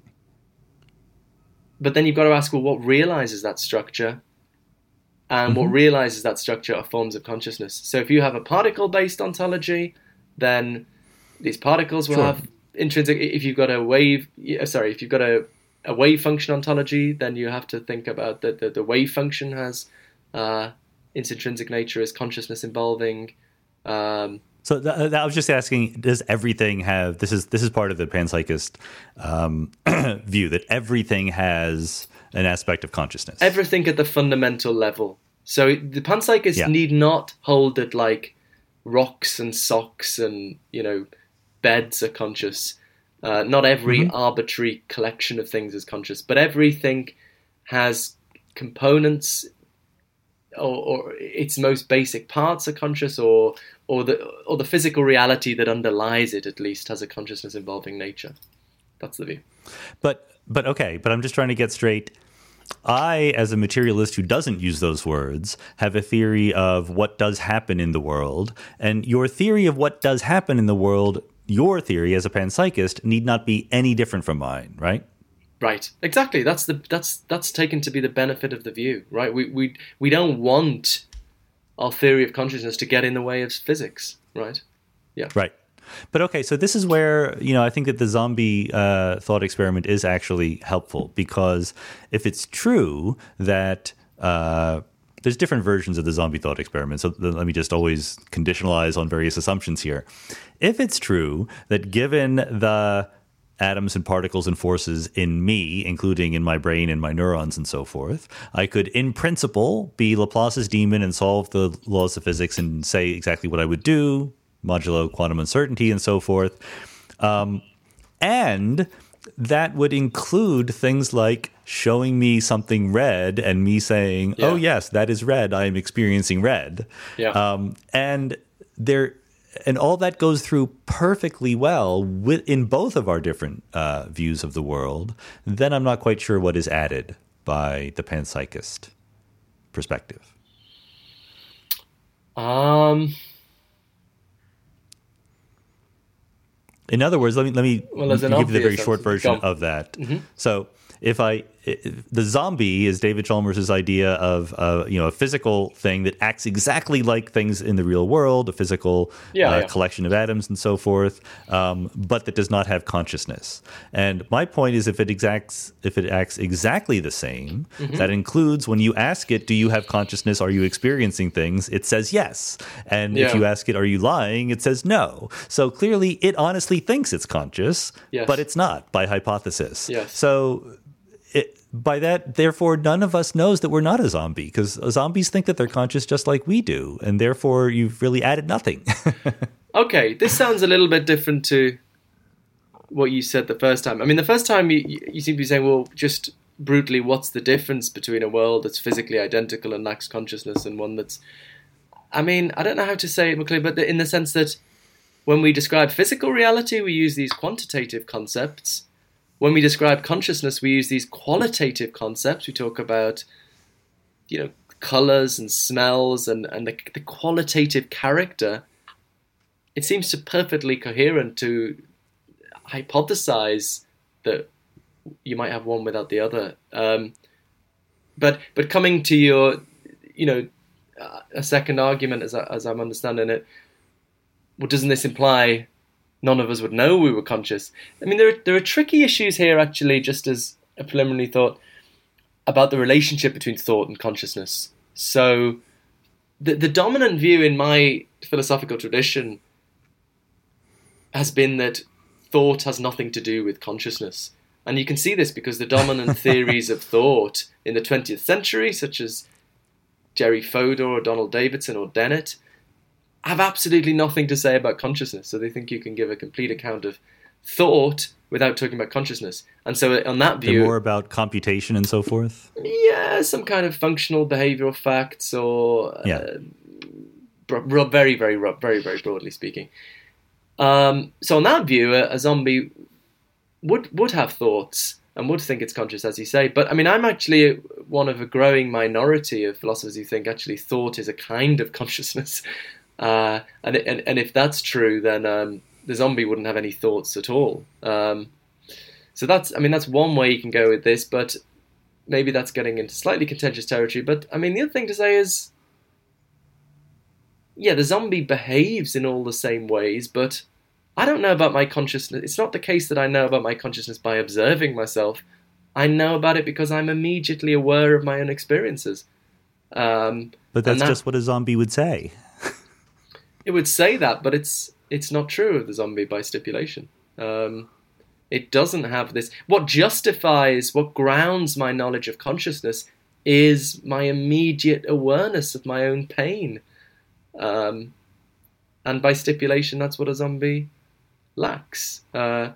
But then you've got to ask, well, what realizes that structure? And mm-hmm. what realizes that structure are forms of consciousness. So if you have a particle-based ontology, then these particles will
sure.
have intrinsic. If you've got a wave, sorry, if you've got a, a wave function ontology, then you have to think about that the, the wave function has uh, its intrinsic nature as consciousness involving. Um,
so th- th- I was just asking: does everything have? This is this is part of the panpsychist um, view that everything has an aspect of consciousness.
Everything at the fundamental level. So the panpsychist
yeah.
need not hold that like rocks and socks and you know. beds are conscious. Uh, not every mm-hmm. arbitrary collection of things is conscious, but everything has components or, or its most basic parts are conscious, or or the or the physical reality that underlies it at least has a consciousness involving nature. That's the view.
But but okay, but I'm just trying to get straight. I, as a materialist who doesn't use those words, have a theory of what does happen in the world, and your theory of what does happen in the world, your theory as a panpsychist, need not be any different from mine, right?
Right, exactly. That's the that's that's taken to be the benefit of the view, right? We we we don't want our theory of consciousness to get in the way of physics, right? Yeah,
right. But okay, so this is where, you know, I think that the zombie uh, thought experiment is actually helpful, because if it's true that uh, there's different versions of the zombie thought experiment, so let me just always conditionalize on various assumptions here. If it's true that given the atoms and particles and forces in me, including in my brain and my neurons and so forth, I could, in principle, be Laplace's demon and solve the laws of physics and say exactly what I would do, modulo quantum uncertainty and so forth. Um, and that would include things like showing me something red and me saying, yeah. oh, yes, that is red. I am experiencing red.
Yeah.
Um, and there, and all that goes through perfectly well with, in both of our different uh, views of the world. Then I'm not quite sure what is added by the panpsychist perspective.
Um...
In other words, let me let me
well, give
you the very short version of that. Mm-hmm. So, if I the zombie is David Chalmers' idea of uh, you know a physical thing that acts exactly like things in the real world, a physical
yeah,
uh,
yeah.
collection of atoms and so forth, um, but that does not have consciousness. And my point is, if it exacts if it acts exactly the same, mm-hmm. that includes when you ask it, "Do you have consciousness? Are you experiencing things?" It says yes, and
yeah.
if you ask it, "Are you lying?" It says no. So clearly, it honestly thinks it's conscious,
yes.
but it's not by hypothesis.
Yes.
So. It, by that, therefore, none of us knows that we're not a zombie, because zombies think that they're conscious just like we do, and therefore you've really added nothing.
Okay, this sounds a little bit different to what you said the first time. I mean, the first time you, you seem to be saying, well, just brutally, what's the difference between a world that's physically identical and lacks consciousness and one that's... I mean, I don't know how to say it more clearly, but in the sense that when we describe physical reality, we use these quantitative concepts. When we describe consciousness, we use these qualitative concepts. We talk about, you know, colors and smells and, and the, the qualitative character. It seems to perfectly coherent to hypothesize that you might have one without the other. Um, but but coming to your, you know, uh, a second argument, as I, as I'm understanding it, well, doesn't this imply none of us would know we were conscious? I mean, there are, there are tricky issues here, actually, just as a preliminary thought, about the relationship between thought and consciousness. So the, the dominant view in my philosophical tradition has been that thought has nothing to do with consciousness. And you can see this because the dominant theories of thought in the twentieth century, such as Jerry Fodor or Donald Davidson or Dennett, have absolutely nothing to say about consciousness. So they think you can give a complete account of thought without talking about consciousness. And so on that view...
They're more about computation and so forth?
Yeah, some kind of functional behavioral facts or...
Yeah.
Uh, bro- very, very, very, very broadly speaking. Um, so on that view, a, a zombie would would have thoughts and would think it's conscious, as you say. But, I mean, I'm actually one of a growing minority of philosophers who think actually thought is a kind of consciousness. Uh, and, and and if that's true, then um, the zombie wouldn't have any thoughts at all. Um, so that's, I mean, that's one way you can go with this, but maybe that's getting into slightly contentious territory. But, I mean, the other thing to say is, yeah, the zombie behaves in all the same ways, but I don't know about my consciousness. It's not the case that I know about my consciousness by observing myself. I know about it because I'm immediately aware of my own experiences. Um,
but that's
that,
just what a zombie would say.
It would say that, but it's it's not true of the zombie by stipulation. Um, it doesn't have this. What justifies, what grounds my knowledge of consciousness is my immediate awareness of my own pain. Um, and by stipulation, that's what a zombie lacks. Uh,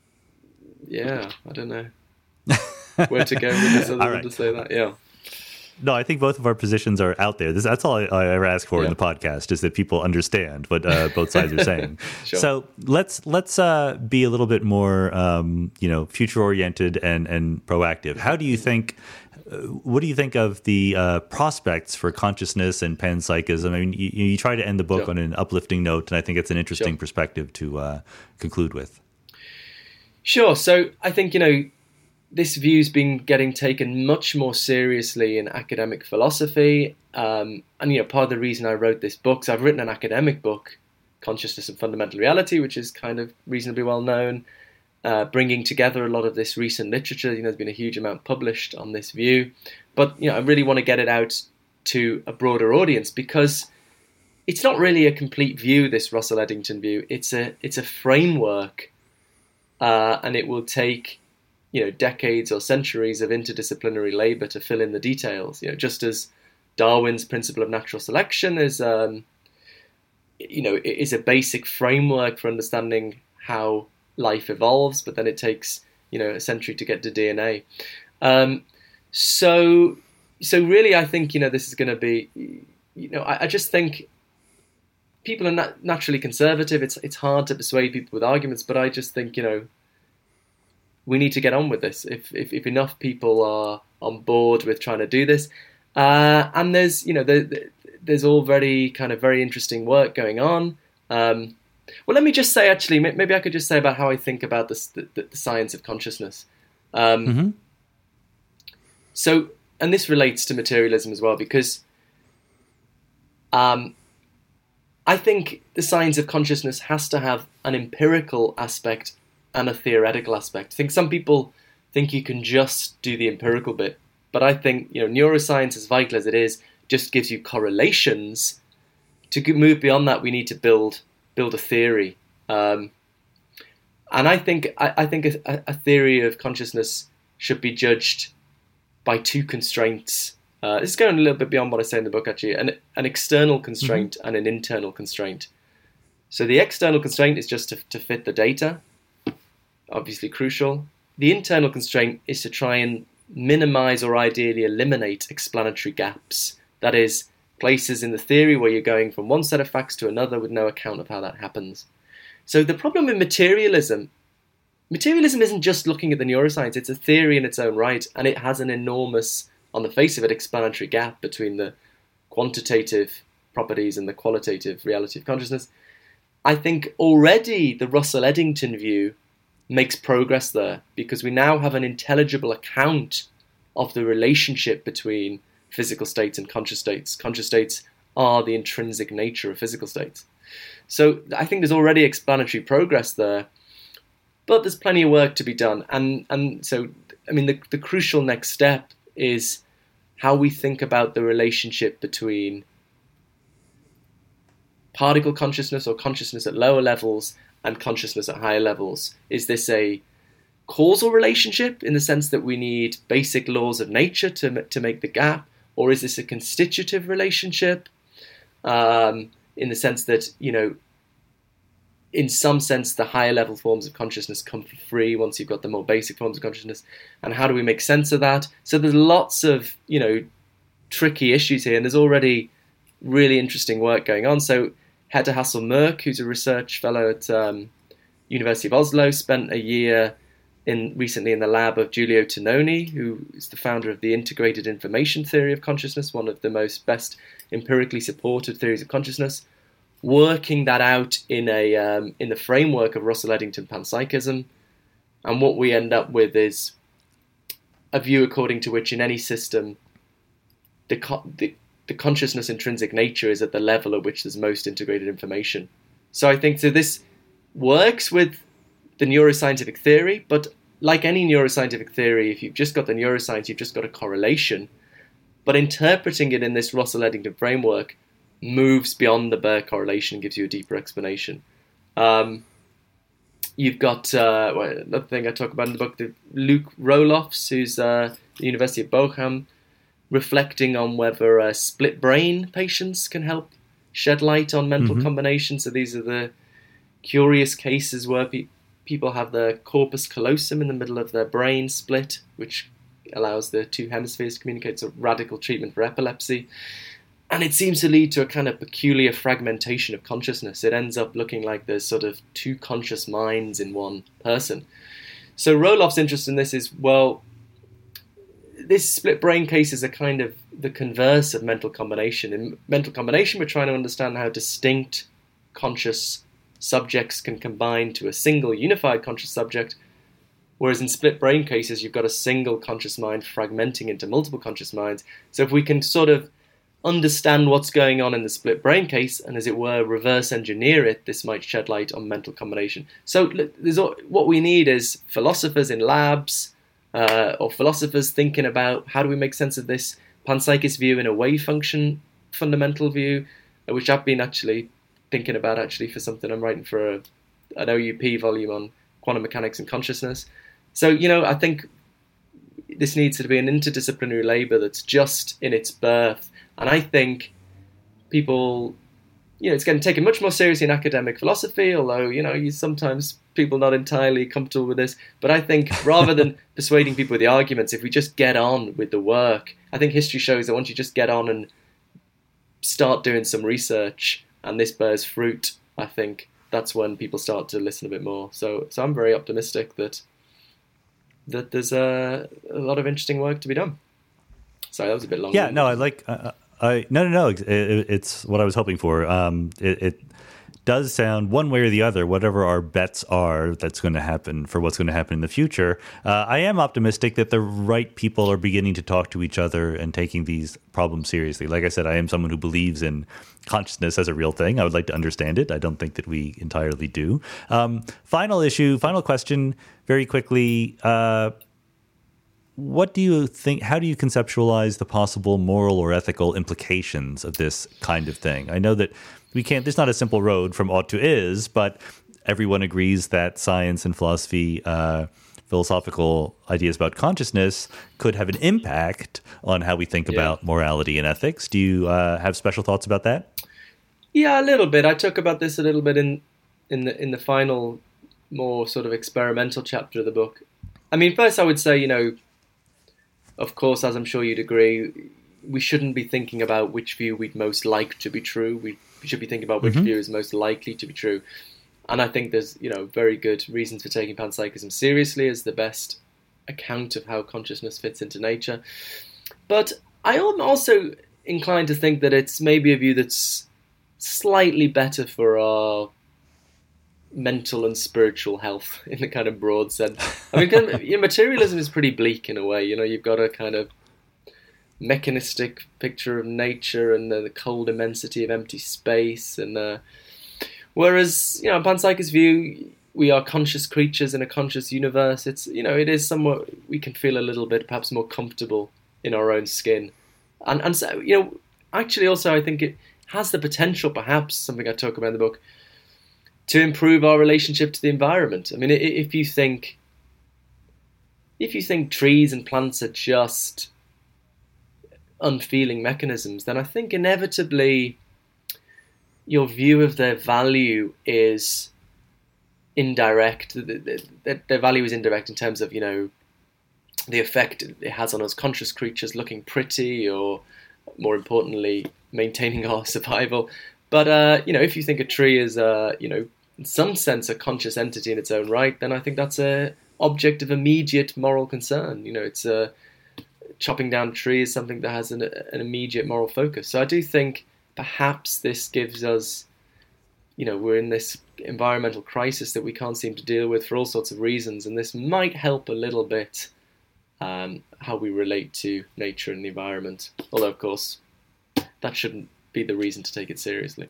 yeah, I don't know where to go with this other than
right.
to say that, yeah.
No, I think both of our positions are out there. This, that's all I, I ever ask for
yeah.
in the podcast, is that people understand what uh, both sides are saying.
Sure.
So let's let's uh, be a little bit more, um, you know, future oriented and and proactive. How do you think? Uh, what do you think of the uh, prospects for consciousness and panpsychism? I mean, you, you try to end the book
sure.
on an uplifting note, and I think it's an interesting
sure.
perspective to uh, conclude with.
Sure. So I think, you know, this view's been getting taken much more seriously in academic philosophy. Um, and, you know, part of the reason I wrote this book is I've written an academic book, Consciousness and Fundamental Reality, which is kind of reasonably well known, uh, bringing together a lot of this recent literature. You know, there's been a huge amount published on this view. But, you know, I really want to get it out to a broader audience because it's not really a complete view, this Russell Eddington view. It's a, it's a framework, uh, and it will take, you know, decades or centuries of interdisciplinary labor to fill in the details. You know, just as Darwin's principle of natural selection is, um, you know, is a basic framework for understanding how life evolves, but then it takes, you know, a century to get to D N A. Um, so, so really, I think, you know, this is going to be, you know, I, I just think people are nat- naturally conservative. It's it's hard to persuade people with arguments, but I just think, you know, we need to get on with this. If if, if enough people are on board with trying to do this, uh, and there's, you know, there, there's already kind of very interesting work going on. Um, well, let me just say, actually, maybe I could just say about how I think about this, the, the science of consciousness. Um,
Mm-hmm.
So, and this relates to materialism as well, because um, I think the science of consciousness has to have an empirical aspect and a theoretical aspect. I think some people think you can just do the empirical bit, but I think, you know, neuroscience, as vital as it is, just gives you correlations. To move beyond that, we need to build build a theory, um, and I think I, I think a, a theory of consciousness should be judged by two constraints. Uh, this is going a little bit beyond what I say in the book, actually. An, an external constraint mm-hmm. and an internal constraint. So the external constraint is just to, to fit the data, obviously crucial. The internal constraint is to try and minimize or ideally eliminate explanatory gaps. That is, places in the theory where you're going from one set of facts to another with no account of how that happens. So the problem with materialism, materialism isn't just looking at the neuroscience, it's a theory in its own right, and it has an enormous, on the face of it, explanatory gap between the quantitative properties and the qualitative reality of consciousness. I think already the Russell Eddington view makes progress there, because we now have an intelligible account of the relationship between physical states and conscious states. Conscious states are the intrinsic nature of physical states. So I think there's already explanatory progress there, but there's plenty of work to be done. And and so, I mean, the, the crucial next step is how we think about the relationship between particle consciousness or consciousness at lower levels and consciousness at higher levels. Is this a causal relationship in the sense that we need basic laws of nature to to make the gap? Or is this a constitutive relationship um, in the sense that, you know, in some sense, the higher level forms of consciousness come for free once you've got the more basic forms of consciousness? And how do we make sense of that? So there's lots of, you know, tricky issues here, and there's already really interesting work going on. So Hedda Hassel-Mørck, who's a research fellow at um, University of Oslo, spent a year in recently in the lab of Giulio Tononi, who is the founder of the integrated information theory of consciousness, one of the most best empirically supported theories of consciousness, working that out in a um, in the framework of Russell Eddington panpsychism. And what we end up with is a view according to which in any system the, co- the, the consciousness intrinsic nature is at the level at which there's most integrated information. So I think so this works with the neuroscientific theory, but like any neuroscientific theory, if you've just got the neuroscience, you've just got a correlation. But interpreting it in this Russell Eddington framework moves beyond the bare correlation and gives you a deeper explanation. Um, you've got uh, well, another thing I talk about in the book, the Luc Roelofs, who's uh, at the University of Bochum, reflecting on whether uh, split brain patients can help shed light on mental mm-hmm. combinations. So these are the curious cases where pe- people have the corpus callosum in the middle of their brain split, which allows the two hemispheres to communicate. It's a radical treatment for epilepsy. And it seems to lead to a kind of peculiar fragmentation of consciousness. It ends up looking like there's sort of two conscious minds in one person. So Roelof's interest in this is, well, this split brain case is a kind of the converse of mental combination. In mental combination, we're trying to understand how distinct conscious subjects can combine to a single unified conscious subject, whereas in split brain cases, you've got a single conscious mind fragmenting into multiple conscious minds. So if we can sort of understand what's going on in the split brain case and, as it were, reverse engineer it, this might shed light on mental combination. So there's, what we need is philosophers in labs uh, or philosophers thinking about how do we make sense of this panpsychist view in a wave function fundamental view, which I've been actually thinking about actually for something I'm writing for a, an O U P volume on quantum mechanics and consciousness. So, you know, I think this needs to be an interdisciplinary labour that's just in its birth. And I think people, you know, it's getting taken much more seriously in academic philosophy, although, you know, you sometimes people not entirely comfortable with this. But I think rather than persuading people with the arguments, if we just get on with the work, I think history shows that once you just get on and start doing some research and this bears fruit, I think that's when people start to listen a bit more. So, so I'm very optimistic that that there's a, a lot of interesting work to be done. Sorry, that was a bit long.
Yeah, no, I like. Uh, I no, no, no. It, it's what I was hoping for. Um, it, it does sound one way or the other. Whatever our bets are, that's going to happen for what's going to happen in the future. Uh, I am optimistic that the right people are beginning to talk to each other and taking these problems seriously. Like I said, I am someone who believes in consciousness as a real thing. I would like to understand it. I don't think that we entirely do. Um, final issue, final question, very quickly. Uh, What do you think, how do you conceptualize the possible moral or ethical implications of this kind of thing? I know that we can't, there's not a simple road from ought to is, but everyone agrees that science and philosophy, uh, philosophical ideas about consciousness could have an impact on how we think
yeah.
about morality and ethics. Do you uh, have special thoughts about that?
Yeah, a little bit. I talk about this a little bit in, in the in the final, more sort of experimental chapter of the book. I mean, first I would say, you know, of course, as I'm sure you'd agree, we shouldn't be thinking about which view we'd most like to be true. We should be thinking about which
mm-hmm.
view is most likely to be true. And I think there's, you know, very good reasons for taking panpsychism seriously as the best account of how consciousness fits into nature. But I am also inclined to think that it's maybe a view that's slightly better for our mental and spiritual health in the kind of broad sense. I mean, kind of, you know, materialism is pretty bleak in a way. You know, you've got a kind of mechanistic picture of nature and the, the cold immensity of empty space. And uh, whereas, you know, in panpsychist view, we are conscious creatures in a conscious universe. It's, you know, it is somewhat, we can feel a little bit perhaps more comfortable in our own skin. And, and so, you know, actually also I think it has the potential, perhaps, something I talk about in the book, to improve our relationship to the environment. I mean, if you think, if you think trees and plants are just unfeeling mechanisms, then I think inevitably your view of their value is indirect. Their value is indirect in terms of, you know, the effect it has on us conscious creatures looking pretty, or more importantly, maintaining our survival. But, uh, you know, if you think a tree is, uh, you know, in some sense a conscious entity in its own right, then I think that's a object of immediate moral concern. You know, it's a, chopping down a tree is something that has an, an immediate moral focus. So I do think perhaps this gives us, you know, we're in this environmental crisis that we can't seem to deal with for all sorts of reasons, and this might help a little bit um, how we relate to nature and the environment. Although, of course, that shouldn't be the reason to take it seriously.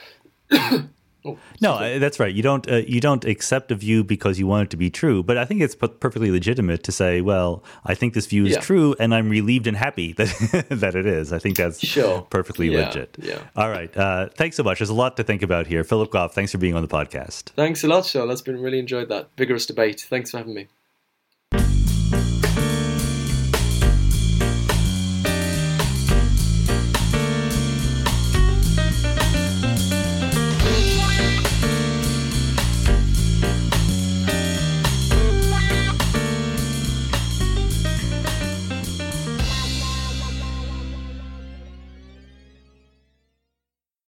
oh,
no, uh, that's right. You don't uh, you don't accept a view because you want it to be true. But I think it's p- perfectly legitimate to say, well, I think this view is
yeah.
true, and I'm relieved and happy that that it is. I think that's
sure.
perfectly
yeah,
legit.
Yeah.
All right. Uh, thanks so much. There's a lot to think about here. Philip Goff, thanks for being on the podcast.
Thanks a lot, Sean. That's been really enjoyed that vigorous debate. Thanks for having me.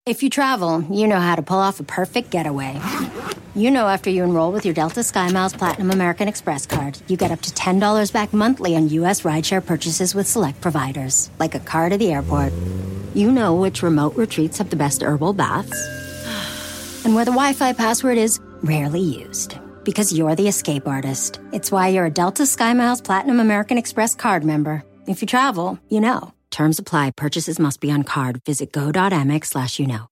If you travel, you know how to pull off a perfect getaway. You know after you enroll with your Delta SkyMiles Platinum American Express card, you get up to ten dollars back monthly on U S rideshare purchases with select providers, like a car to the airport. You know which remote retreats have the best herbal baths, and where the Wi-Fi password is rarely used. Because you're the escape artist. It's why you're a Delta SkyMiles Platinum American Express card member. If you travel, you know. Terms apply. Purchases must be on card. Visit go.amex slash you know.